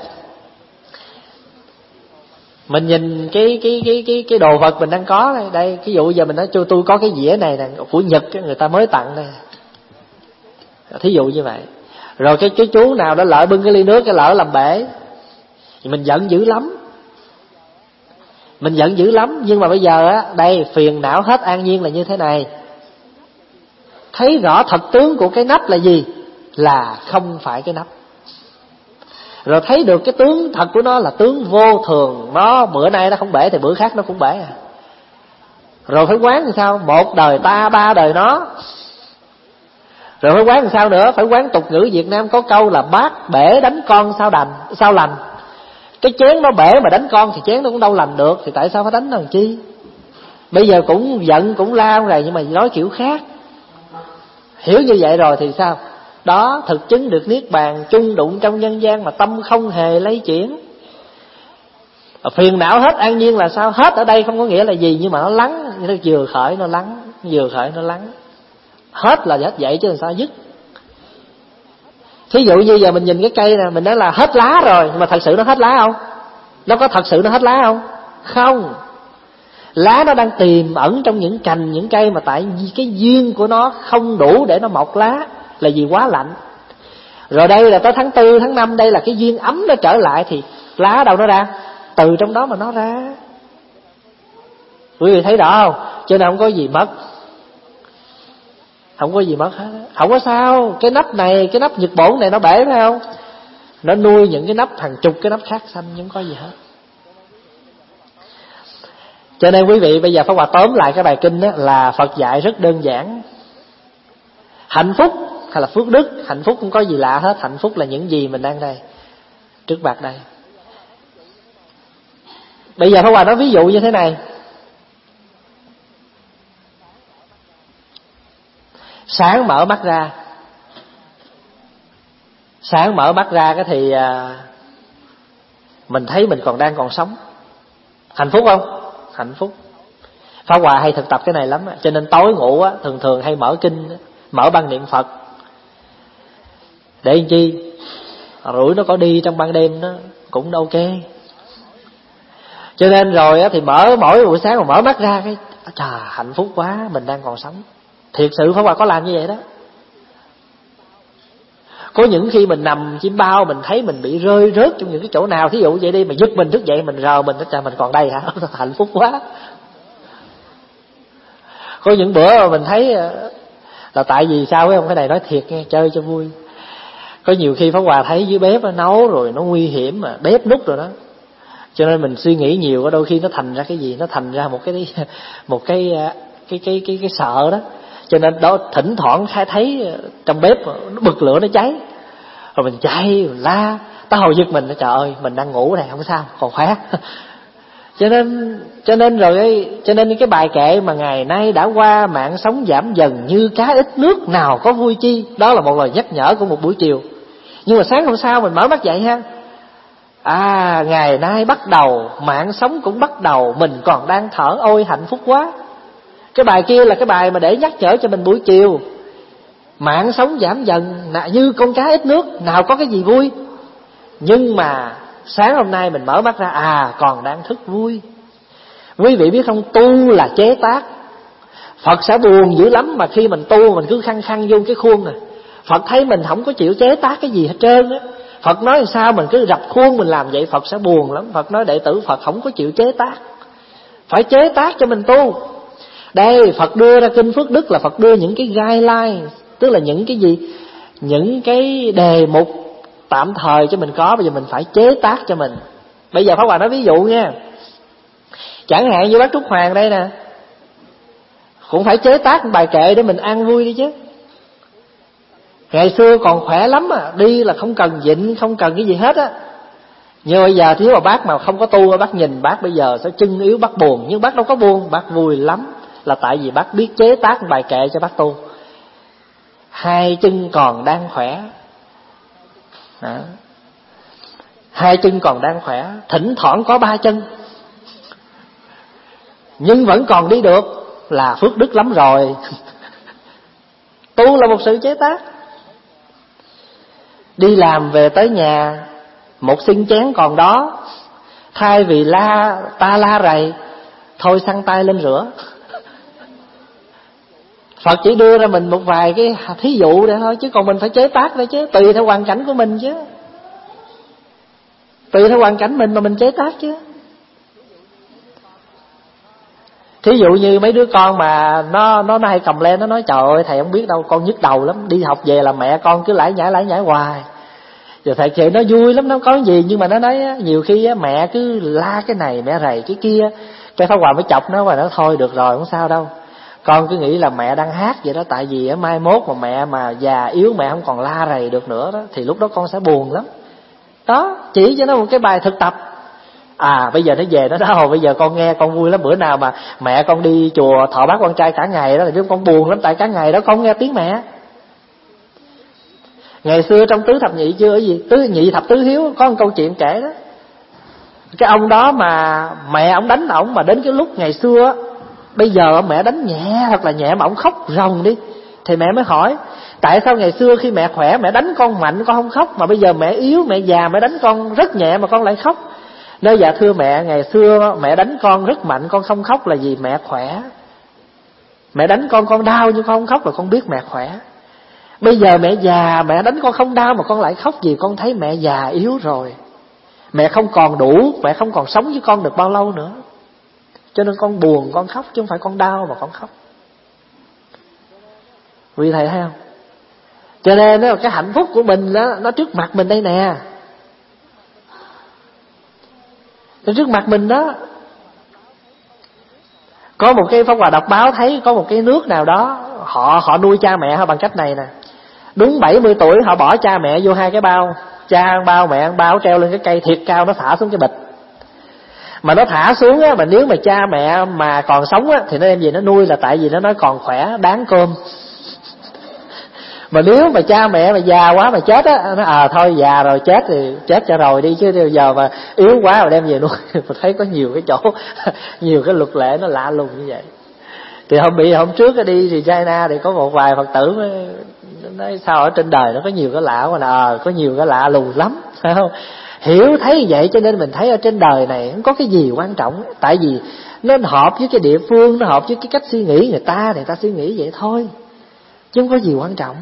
mình nhìn cái cái cái cái cái đồ vật mình đang có đây, đây ví dụ giờ mình nói cho tôi có cái dĩa này nè, của Nhật người ta mới tặng đây. Thí dụ như vậy. Rồi cái cái chú nào đó lỡ bưng cái ly nước cái lỡ làm bể, thì mình giận dữ lắm. Mình giận dữ lắm, nhưng mà bây giờ á, đây phiền não hết an nhiên là như thế này. Thấy rõ thật tướng của cái nắp là gì? Là không phải cái nắp. Rồi thấy được cái tướng thật của nó là tướng vô thường. Nó bữa nay nó không bể thì bữa khác nó cũng bể à. Rồi phải quán làm sao? Một đời ta ba đời nó. Rồi phải quán làm sao nữa? Phải quán tục ngữ Việt Nam có câu là bát bể đánh con sao đành, sao lành. Cái chén nó bể mà đánh con thì chén nó cũng đâu lành được, thì tại sao phải đánh làm chi? Bây giờ cũng giận cũng la rồi, nhưng mà nói kiểu khác. Hiểu như vậy rồi thì sao? Đó, thực chứng được niết bàn, chung đụng trong nhân gian mà tâm không hề lay chuyển. Phiền não hết an nhiên là sao? Hết ở đây không có nghĩa là gì, nhưng mà nó lắng, nó vừa khởi nó lắng, vừa khởi nó lắng. Hết là hết vậy chứ làm sao dứt. Thí dụ như giờ mình nhìn cái cây nè, mình nói là hết lá rồi, nhưng mà thật sự nó hết lá không? Nó có thật sự nó hết lá không? Không. Lá nó đang tiềm ẩn trong những cành, những cây, mà tại vì cái duyên của nó không đủ để nó mọc lá, là vì quá lạnh. Rồi đây là tới tháng tư, tháng năm, đây là cái duyên ấm nó trở lại, thì lá đâu nó ra? Từ trong đó mà nó ra. Quý vị thấy rõ không? Cho nên không có gì mất. Không có gì mất hết. Không có sao. Cái nắp này, cái nắp Nhật Bổn này nó bể phải không? Nó nuôi những cái nắp hàng chục cái nắp khác xanh, không có gì hết. Cho nên quý vị bây giờ Pháp Hòa tóm lại cái bài kinh đó, là Phật dạy rất đơn giản. Hạnh phúc hay là phước đức, hạnh phúc không có gì lạ hết. Hạnh phúc là những gì mình đang đây, trước mặt đây. Bây giờ Pháp Hòa nói ví dụ như thế này. Sáng mở mắt ra, sáng mở mắt ra cái thì à, mình thấy mình còn đang còn sống. Hạnh phúc không? Hạnh phúc. Pháp Hòa hay thực tập cái này lắm, cho nên tối ngủ á, thường thường hay mở kinh, mở băng niệm Phật. Để làm chi? Rủi nó có đi trong ban đêm đó, cũng ok. Cho nên rồi á, thì mở mỗi buổi sáng mà mở mắt ra cái trời hạnh phúc quá, mình đang còn sống. Thiệt sự Pháp Hòa có làm như vậy đó. Có những khi mình nằm chiêm bao, mình thấy mình bị rơi rớt trong những cái chỗ nào, thí dụ vậy đi, mà giật mình thức dậy, mình rờ mình, trời mình còn đây hả? Hạnh phúc quá. Có những bữa mà mình thấy là tại vì sao ấy không, cái này nói thiệt nghe, chơi cho vui. Có nhiều khi Pháp Hòa thấy dưới bếp nó nấu rồi nó nguy hiểm mà, bếp nút rồi đó, cho nên mình suy nghĩ nhiều, có đôi khi nó thành ra cái gì, nó thành ra một cái một cái cái cái cái cái sợ đó. Cho nên đó thỉnh thoảng khai thấy trong bếp nó bật lửa nó cháy, rồi mình chạy mình la, tới hồi giật mình, trời ơi mình đang ngủ này không sao, còn khỏe. Cho nên cho nên rồi cái, cho nên cái bài kệ mà ngày nay đã qua, mạng sống giảm dần như cá ít nước, nào có vui chi, đó là một lời nhắc nhở của một buổi chiều. Nhưng mà sáng hôm sau mình mở mắt dậy ha, à ngày nay bắt đầu, mạng sống cũng bắt đầu, mình còn đang thở, ôi hạnh phúc quá. Cái bài kia là cái bài mà để nhắc nhở cho mình buổi chiều. Mạng sống giảm dần như con cá ít nước, nào có cái gì vui. Nhưng mà sáng hôm nay mình mở mắt ra, à còn đang thức vui. Quý vị biết không, tu là chế tác. Phật sẽ buồn dữ lắm mà khi mình tu mình cứ khăng khăng vô cái khuôn này. Phật thấy mình không có chịu chế tác cái gì hết trơn á. Phật nói sao mình cứ rập khuôn mình làm vậy, Phật sẽ buồn lắm. Phật nói đệ tử Phật không có chịu chế tác, phải chế tác cho mình tu. Đây Phật đưa ra kinh Phước Đức là Phật đưa những cái guideline, tức là những cái gì, những cái đề mục tạm thời cho mình có, bây giờ mình phải chế tác cho mình. Bây giờ Pháp Hòa nói ví dụ nha, chẳng hạn như bác Trúc Hoàng đây nè, cũng phải chế tác bài kệ để mình an vui đi chứ. Ngày xưa còn khỏe lắm à, đi là không cần vịnh, không cần cái gì hết á. Nhưng bây giờ nếu mà bác mà không có tu, bác nhìn bác bây giờ sẽ chân yếu, bác buồn. Nhưng bác đâu có buồn, bác vui lắm, là tại vì bác biết chế tác bài kệ cho bác tu. Hai chân còn đang khỏe đó. Hai chân còn đang khỏe, thỉnh thoảng có ba chân nhưng vẫn còn đi được, là phước đức lắm rồi. Tu là một sự chế tác. Đi làm về tới nhà, một xin chén còn đó, thay vì la ta la rầy, thôi xăng tay lên rửa. Phật chỉ đưa ra mình một vài cái thí dụ để thôi, chứ còn mình phải chế tác đấy chứ, tùy theo hoàn cảnh của mình chứ, tùy theo hoàn cảnh mình mà mình chế tác chứ. Thí dụ như mấy đứa con mà nó nó hay cầm lên, nó nói trời ơi thầy không biết đâu, con nhức đầu lắm, đi học về là mẹ con cứ lải nhải lải nhải hoài. Rồi thầy kể nó vui lắm, nó có gì, nhưng mà nó nói nhiều khi mẹ cứ la cái này, mẹ rầy cái kia, cái Pháp Hòa mới chọc nó và nó thôi được rồi không sao đâu, con cứ nghĩ là mẹ đang hát vậy đó, tại vì mai mốt mà mẹ mà già yếu, mẹ không còn la rầy được nữa đó, thì lúc đó con sẽ buồn lắm. Đó, chỉ cho nó một cái bài thực tập. À bây giờ nó về nó nói hồi bây giờ con nghe con vui lắm, bữa nào mà mẹ con đi chùa thọ bát quan trai cả ngày đó là con buồn lắm, tại cả ngày đó con nghe tiếng mẹ. Ngày xưa trong tứ thập nhị chưa, cái gì tứ nhị thập tứ hiếu, có một câu chuyện kể đó. Cái ông đó mà mẹ ông đánh ổng, mà đến cái lúc ngày xưa, bây giờ mẹ đánh nhẹ thật là nhẹ mà ổng khóc ròng đi, thì mẹ mới hỏi tại sao ngày xưa khi mẹ khỏe mẹ đánh con mạnh con không khóc, mà bây giờ mẹ yếu mẹ già mẹ đánh con rất nhẹ mà con lại khóc. Nói dạ thưa mẹ, ngày xưa mẹ đánh con rất mạnh con không khóc là vì mẹ khỏe. Mẹ đánh con con đau nhưng con không khóc là con biết mẹ khỏe. Bây giờ mẹ già, mẹ đánh con không đau mà con lại khóc vì con thấy mẹ già yếu rồi. Mẹ không còn đủ, mẹ không còn sống với con được bao lâu nữa. Cho nên con buồn con khóc, chứ không phải con đau mà con khóc. Quý thầy thấy không? Cho nên đó, cái hạnh phúc của mình đó, nó trước mặt mình đây nè. Nó trước mặt mình đó. Có một cái Pháp Hòa đọc báo thấy có một cái nước nào đó, Họ họ nuôi cha mẹ họ bằng cách này nè. Đúng bảy mươi tuổi họ bỏ cha mẹ vô hai cái bao, cha ăn bao mẹ ăn bao, treo lên cái cây thiệt cao, nó thả xuống cái bịch. Mà nó thả xuống á, mà nếu mà cha mẹ mà còn sống á thì nó đem về nó nuôi, là tại vì nó nói còn khỏe đáng cơm. Mà nếu mà cha mẹ mà già quá mà chết á, nó à thôi già rồi chết thì chết cho rồi đi, chứ giờ mà yếu quá mà đem về nuôi. Mình thấy có nhiều cái chỗ, nhiều cái luật lệ nó lạ lùng như vậy. Thì hôm bị hôm trước đi thì China thì có một vài Phật tử mới nói sao ở trên đời nó có nhiều cái lạ mà à, có nhiều cái lạ lùng lắm, phải không? Hiểu thấy vậy cho nên mình thấy ở trên đời này không có cái gì quan trọng. Tại vì nó hợp với cái địa phương, nó hợp với cái cách suy nghĩ người ta, người ta suy nghĩ vậy thôi, chứ không có gì quan trọng.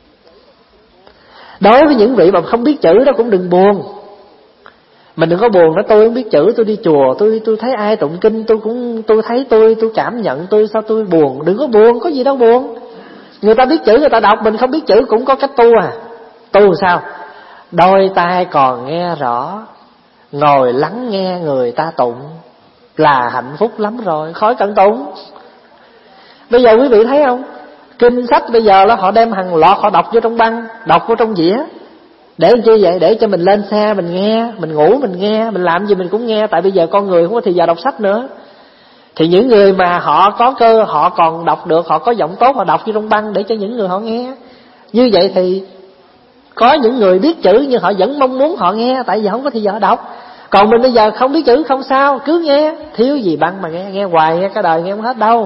Đối với những vị mà không biết chữ đó cũng đừng buồn. Mình đừng có buồn đó, tôi không biết chữ, tôi đi chùa, tôi tôi thấy ai tụng kinh, tôi cũng tôi thấy tôi tôi cảm nhận tôi sao tôi buồn. Đừng có buồn, có gì đâu buồn. Người ta biết chữ người ta đọc, mình không biết chữ cũng có cách tu à. Tu sao? Đôi tai còn nghe rõ, ngồi lắng nghe người ta tụng là hạnh phúc lắm rồi, khỏi cần tụng. Bây giờ quý vị thấy không, kinh sách bây giờ là họ đem hàng loạt họ đọc vô trong băng, đọc vô trong dĩa. Để làm chi vậy? Để cho mình lên xe mình nghe, mình ngủ mình nghe, mình làm gì mình cũng nghe. Tại bây giờ con người không có thì giờ đọc sách nữa. Thì những người mà họ có cơ, họ còn đọc được, họ có giọng tốt, họ đọc vô trong băng để cho những người họ nghe. Như vậy thì có những người biết chữ nhưng họ vẫn mong muốn họ nghe, tại vì không có thì giờ đọc. Còn mình bây giờ không biết chữ không sao, cứ nghe, thiếu gì băng mà nghe, nghe hoài, nghe cả đời nghe không hết đâu.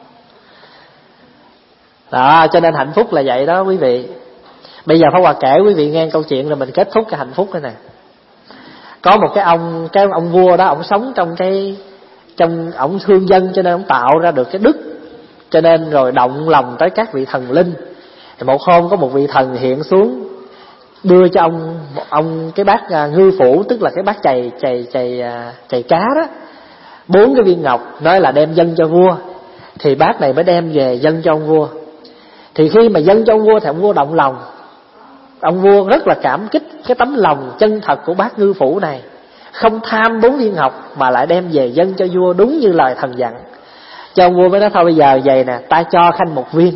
Đó, cho nên hạnh phúc là vậy đó quý vị. Bây giờ Pháp Hòa kể quý vị nghe câu chuyện rồi mình kết thúc cái hạnh phúc này nè. Có một cái ông cái ông vua đó, ông sống trong cái trong ông thương dân cho nên ông tạo ra được cái đức, cho nên rồi động lòng tới các vị thần linh. Thì một hôm có một vị thần hiện xuống đưa cho ông một ông cái bát uh, ngư phủ, tức là cái bát chày chày chày uh, chày cá đó, bốn cái viên ngọc, nói là đem dâng cho vua. Thì bát này mới đem về dâng cho ông vua. Thì khi mà dâng cho ông vua thì ông vua động lòng. Ông vua rất là cảm kích cái tấm lòng chân thật của bác ngư phủ này, không tham bốn viên ngọc mà lại đem về dâng cho vua đúng như lời thần dặn. Cho ông vua mới nói thôi bây giờ vậy nè, ta cho Khanh một viên,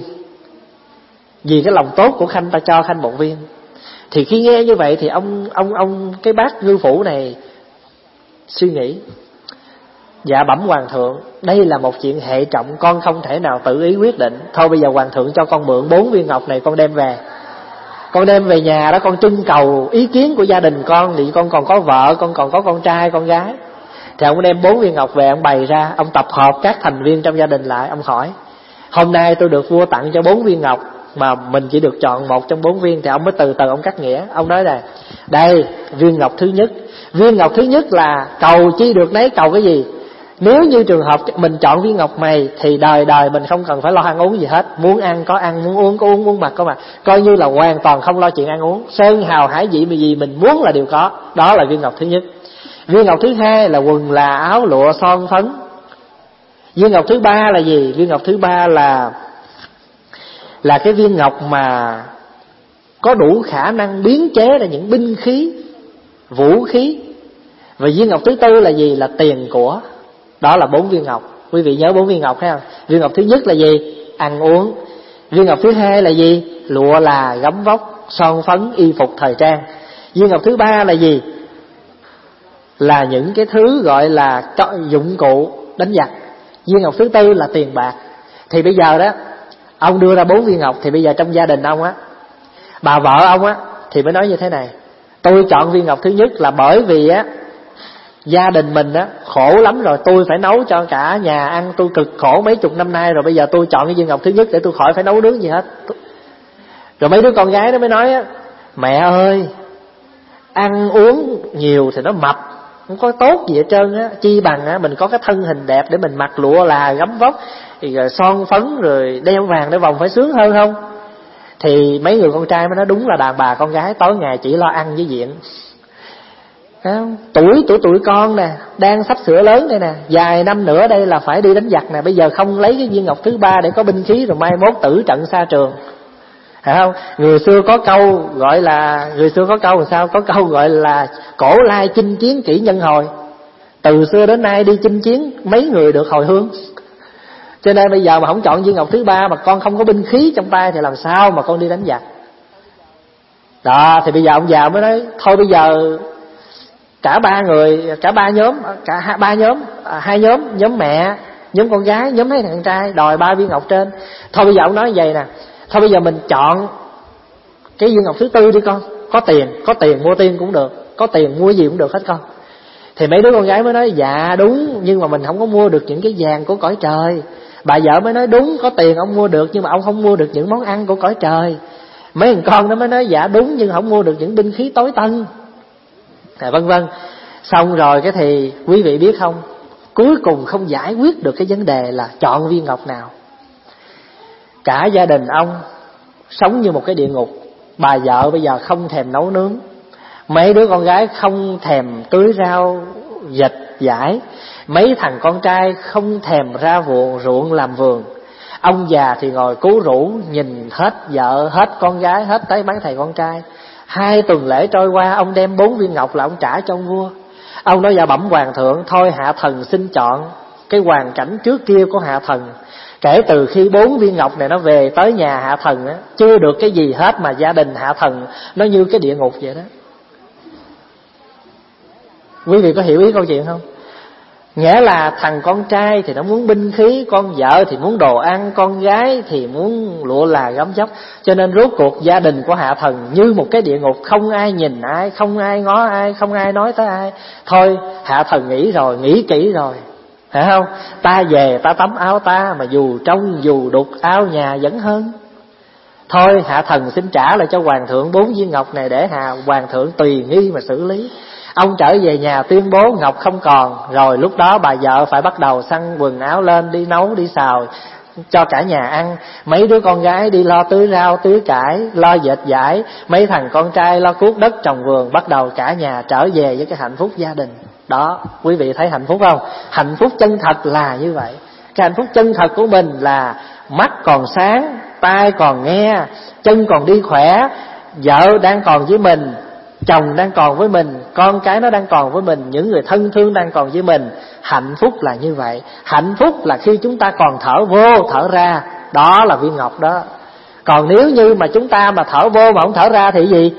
vì cái lòng tốt của Khanh ta cho Khanh một viên. Thì khi nghe như vậy thì ông ông ông cái bác ngư phủ này suy nghĩ, dạ bẩm hoàng thượng, đây là một chuyện hệ trọng, con không thể nào tự ý quyết định. Thôi bây giờ hoàng thượng cho con mượn bốn viên ngọc này, con đem về. Con đem về nhà đó, con trưng cầu ý kiến của gia đình con, thì con còn có vợ, con còn có con trai, con gái. Thì ông đem bốn viên ngọc về, ông bày ra, ông tập hợp các thành viên trong gia đình lại, ông hỏi: hôm nay tôi được vua tặng cho bốn viên ngọc, mà mình chỉ được chọn một trong bốn viên. Thì ông mới từ từ ông cắt nghĩa. Ông nói là đây, viên ngọc thứ nhất. Viên ngọc thứ nhất là cầu chi được nấy, cầu cái gì? Nếu như trường hợp mình chọn viên ngọc này thì đời đời mình không cần phải lo ăn uống gì hết. Muốn ăn có ăn, muốn uống có uống, muốn mặc có mặc, coi như là hoàn toàn không lo chuyện ăn uống. Sơn hào hải vị gì mình muốn là đều có. Đó là viên ngọc thứ nhất. Viên ngọc thứ hai là quần là áo lụa son phấn. Viên ngọc thứ ba là gì? Viên ngọc thứ ba là là cái viên ngọc mà có đủ khả năng biến chế ra những binh khí, vũ khí. Và viên ngọc thứ tư là gì? Là tiền của. Đó là bốn viên ngọc. Quý vị nhớ bốn viên ngọc thấy không? Viên ngọc thứ nhất là gì? Ăn uống. Viên ngọc thứ hai là gì? Lụa là, gấm vóc, son phấn, y phục thời trang. Viên ngọc thứ ba là gì? Là những cái thứ gọi là dụng cụ đánh giặc. Viên ngọc thứ tư là tiền bạc. Thì bây giờ đó, ông đưa ra bốn viên ngọc. Thì bây giờ trong gia đình ông á, bà vợ ông á thì mới nói như thế này: tôi chọn viên ngọc thứ nhất là bởi vì á gia đình mình á khổ lắm rồi, tôi phải nấu cho cả nhà ăn, tôi cực khổ mấy chục năm nay rồi, bây giờ tôi chọn cái viên ngọc thứ nhất để tôi khỏi phải nấu nướng gì hết. Rồi mấy đứa con gái nó mới nói á: mẹ ơi, ăn uống nhiều thì nó mập, không có tốt gì hết trơn á, chi bằng á mình có cái thân hình đẹp để mình mặc lụa là, gấm vóc, rồi son phấn, rồi đeo vàng để vòng phải sướng hơn không? Thì mấy người con trai mới nói đúng là đàn bà con gái tối ngày chỉ lo ăn với diện. Tuổi tuổi tuổi con nè, đang sắp sửa lớn đây nè, vài năm nữa đây là phải đi đánh giặc nè. Bây giờ không lấy cái viên ngọc thứ ba để có binh khí rồi mai mốt tử trận xa trường, phải không? Người xưa có câu gọi là người xưa có câu làm sao? Có câu gọi là cổ lai chinh chiến kỷ nhân hồi. Từ xưa đến nay đi chinh chiến mấy người được hồi hương. Cho nên bây giờ mà không chọn viên ngọc thứ ba mà con không có binh khí trong tay thì làm sao mà con đi đánh giặc? Đó, thì bây giờ ông già mới nói thôi bây giờ cả ba người, cả ba nhóm, cả hai, ba nhóm, à, hai nhóm, nhóm mẹ, nhóm con gái, nhóm mấy thằng con trai đòi ba viên ngọc trên. Thôi bây giờ ông nói vậy nè, thôi bây giờ mình chọn cái viên ngọc thứ tư đi con, có tiền, có tiền mua tiền cũng được, có tiền mua gì cũng được hết con. Thì mấy đứa con gái mới nói dạ đúng, nhưng mà mình không có mua được những cái vàng của cõi trời. Bà vợ mới nói đúng, có tiền ông mua được nhưng mà ông không mua được những món ăn của cõi trời. Mấy thằng con nó mới nói dạ đúng, nhưng không mua được những binh khí tối tân. à, vân vân. Xong rồi cái thì quý vị biết không, cuối cùng không giải quyết được cái vấn đề là chọn viên ngọc nào. Cả gia đình ông sống như một cái địa ngục. Bà vợ bây giờ không thèm nấu nướng, mấy đứa con gái không thèm tưới rau vịt vải, mấy thằng con trai không thèm ra ruộng ruộng làm vườn. Ông già thì ngồi cú rũ nhìn hết vợ, hết con gái, hết tới mấy thầy con trai. Hai tuần lễ trôi qua, ông đem bốn viên ngọc là ông trả cho ông vua. Ông nói: dạ bẩm hoàng thượng, thôi hạ thần xin chọn cái hoàn cảnh trước kia của hạ thần. Kể từ khi bốn viên ngọc này nó về tới nhà hạ thần á, chưa được cái gì hết, mà gia đình hạ thần nó như cái địa ngục vậy đó. Quý vị có hiểu ý câu chuyện không? Nghĩa là thằng con trai thì nó muốn binh khí, con vợ thì muốn đồ ăn, con gái thì muốn lụa là gấm vóc. Cho nên rốt cuộc gia đình của hạ thần như một cái địa ngục, không ai nhìn ai, không ai ngó ai, không ai nói tới ai. Thôi hạ thần nghĩ rồi, nghĩ kỹ rồi, phải không? Ta về ta tắm áo ta, mà dù trong dù đục áo nhà vẫn hơn. Thôi hạ thần xin trả lại cho hoàng thượng bốn viên ngọc này, để hạ hoàng thượng tùy nghi mà xử lý. Ông trở về nhà tuyên bố ngọc không còn. Rồi lúc đó bà vợ phải bắt đầu săn quần áo lên, đi nấu đi xào cho cả nhà ăn. Mấy đứa con gái đi lo tưới rau tưới cải, lo dệt vải. Mấy thằng con trai lo cuốc đất trồng vườn. Bắt đầu cả nhà trở về với cái hạnh phúc gia đình. Đó, quý vị thấy hạnh phúc không? Hạnh phúc chân thật là như vậy. Cái hạnh phúc chân thật của mình là mắt còn sáng, tai còn nghe, chân còn đi khỏe, vợ đang còn với mình, chồng đang còn với mình, con cái nó đang còn với mình, những người thân thương đang còn với mình. Hạnh phúc là như vậy. Hạnh phúc là khi chúng ta còn thở vô thở ra, đó là viên ngọc đó. Còn nếu như mà chúng ta mà thở vô mà không thở ra thì gì?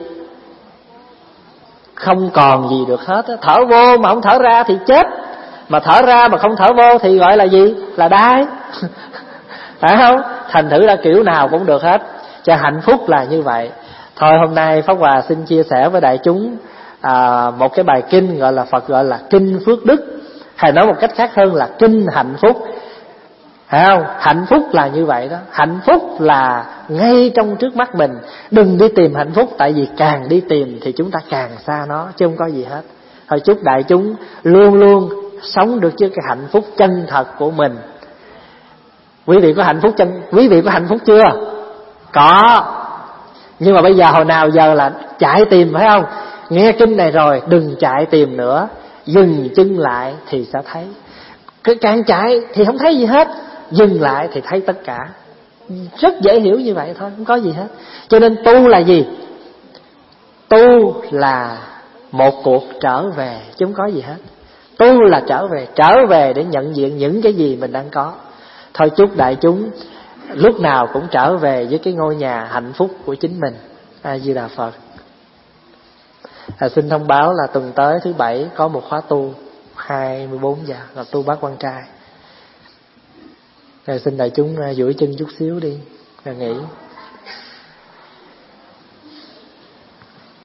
Không còn gì được hết. Thở vô mà không thở ra thì chết, mà thở ra mà không thở vô thì gọi là gì? Là đái. Phải không? Thành thử ra kiểu nào cũng được hết. Cho hạnh phúc là như vậy. Thôi hôm nay Pháp Hòa xin chia sẻ với đại chúng à, một cái bài kinh gọi là Phật gọi là kinh phước đức, hay nói một cách khác hơn là kinh hạnh phúc. Phải không? Hạnh phúc là như vậy đó. Hạnh phúc là ngay trong trước mắt mình. Đừng đi tìm hạnh phúc, tại vì càng đi tìm thì chúng ta càng xa nó, chứ không có gì hết. Thôi chúc đại chúng luôn luôn sống được với cái hạnh phúc chân thật của mình. Quý vị có hạnh phúc chân Quý vị có hạnh phúc chưa? Có. Nhưng mà bây giờ hồi nào giờ là chạy tìm, phải không? Nghe kinh này rồi đừng chạy tìm nữa, dừng chân lại thì sẽ thấy. Cứ càng chạy thì không thấy gì hết, dừng lại thì thấy tất cả. Rất dễ hiểu như vậy thôi, không có gì hết. Cho nên tu là gì? Tu là một cuộc trở về, chứ không có gì hết. Tu là trở về, trở về để nhận diện những cái gì mình đang có. Thôi chúc đại chúng lúc nào cũng trở về với cái ngôi nhà hạnh phúc của chính mình. A Di Đà Phật. À, xin thông báo là tuần tới thứ bảy có một khóa tu hai mươi bốn giờ là tu bác quan trai. Rồi xin đại chúng duỗi chân chút xíu đi rồi nghỉ.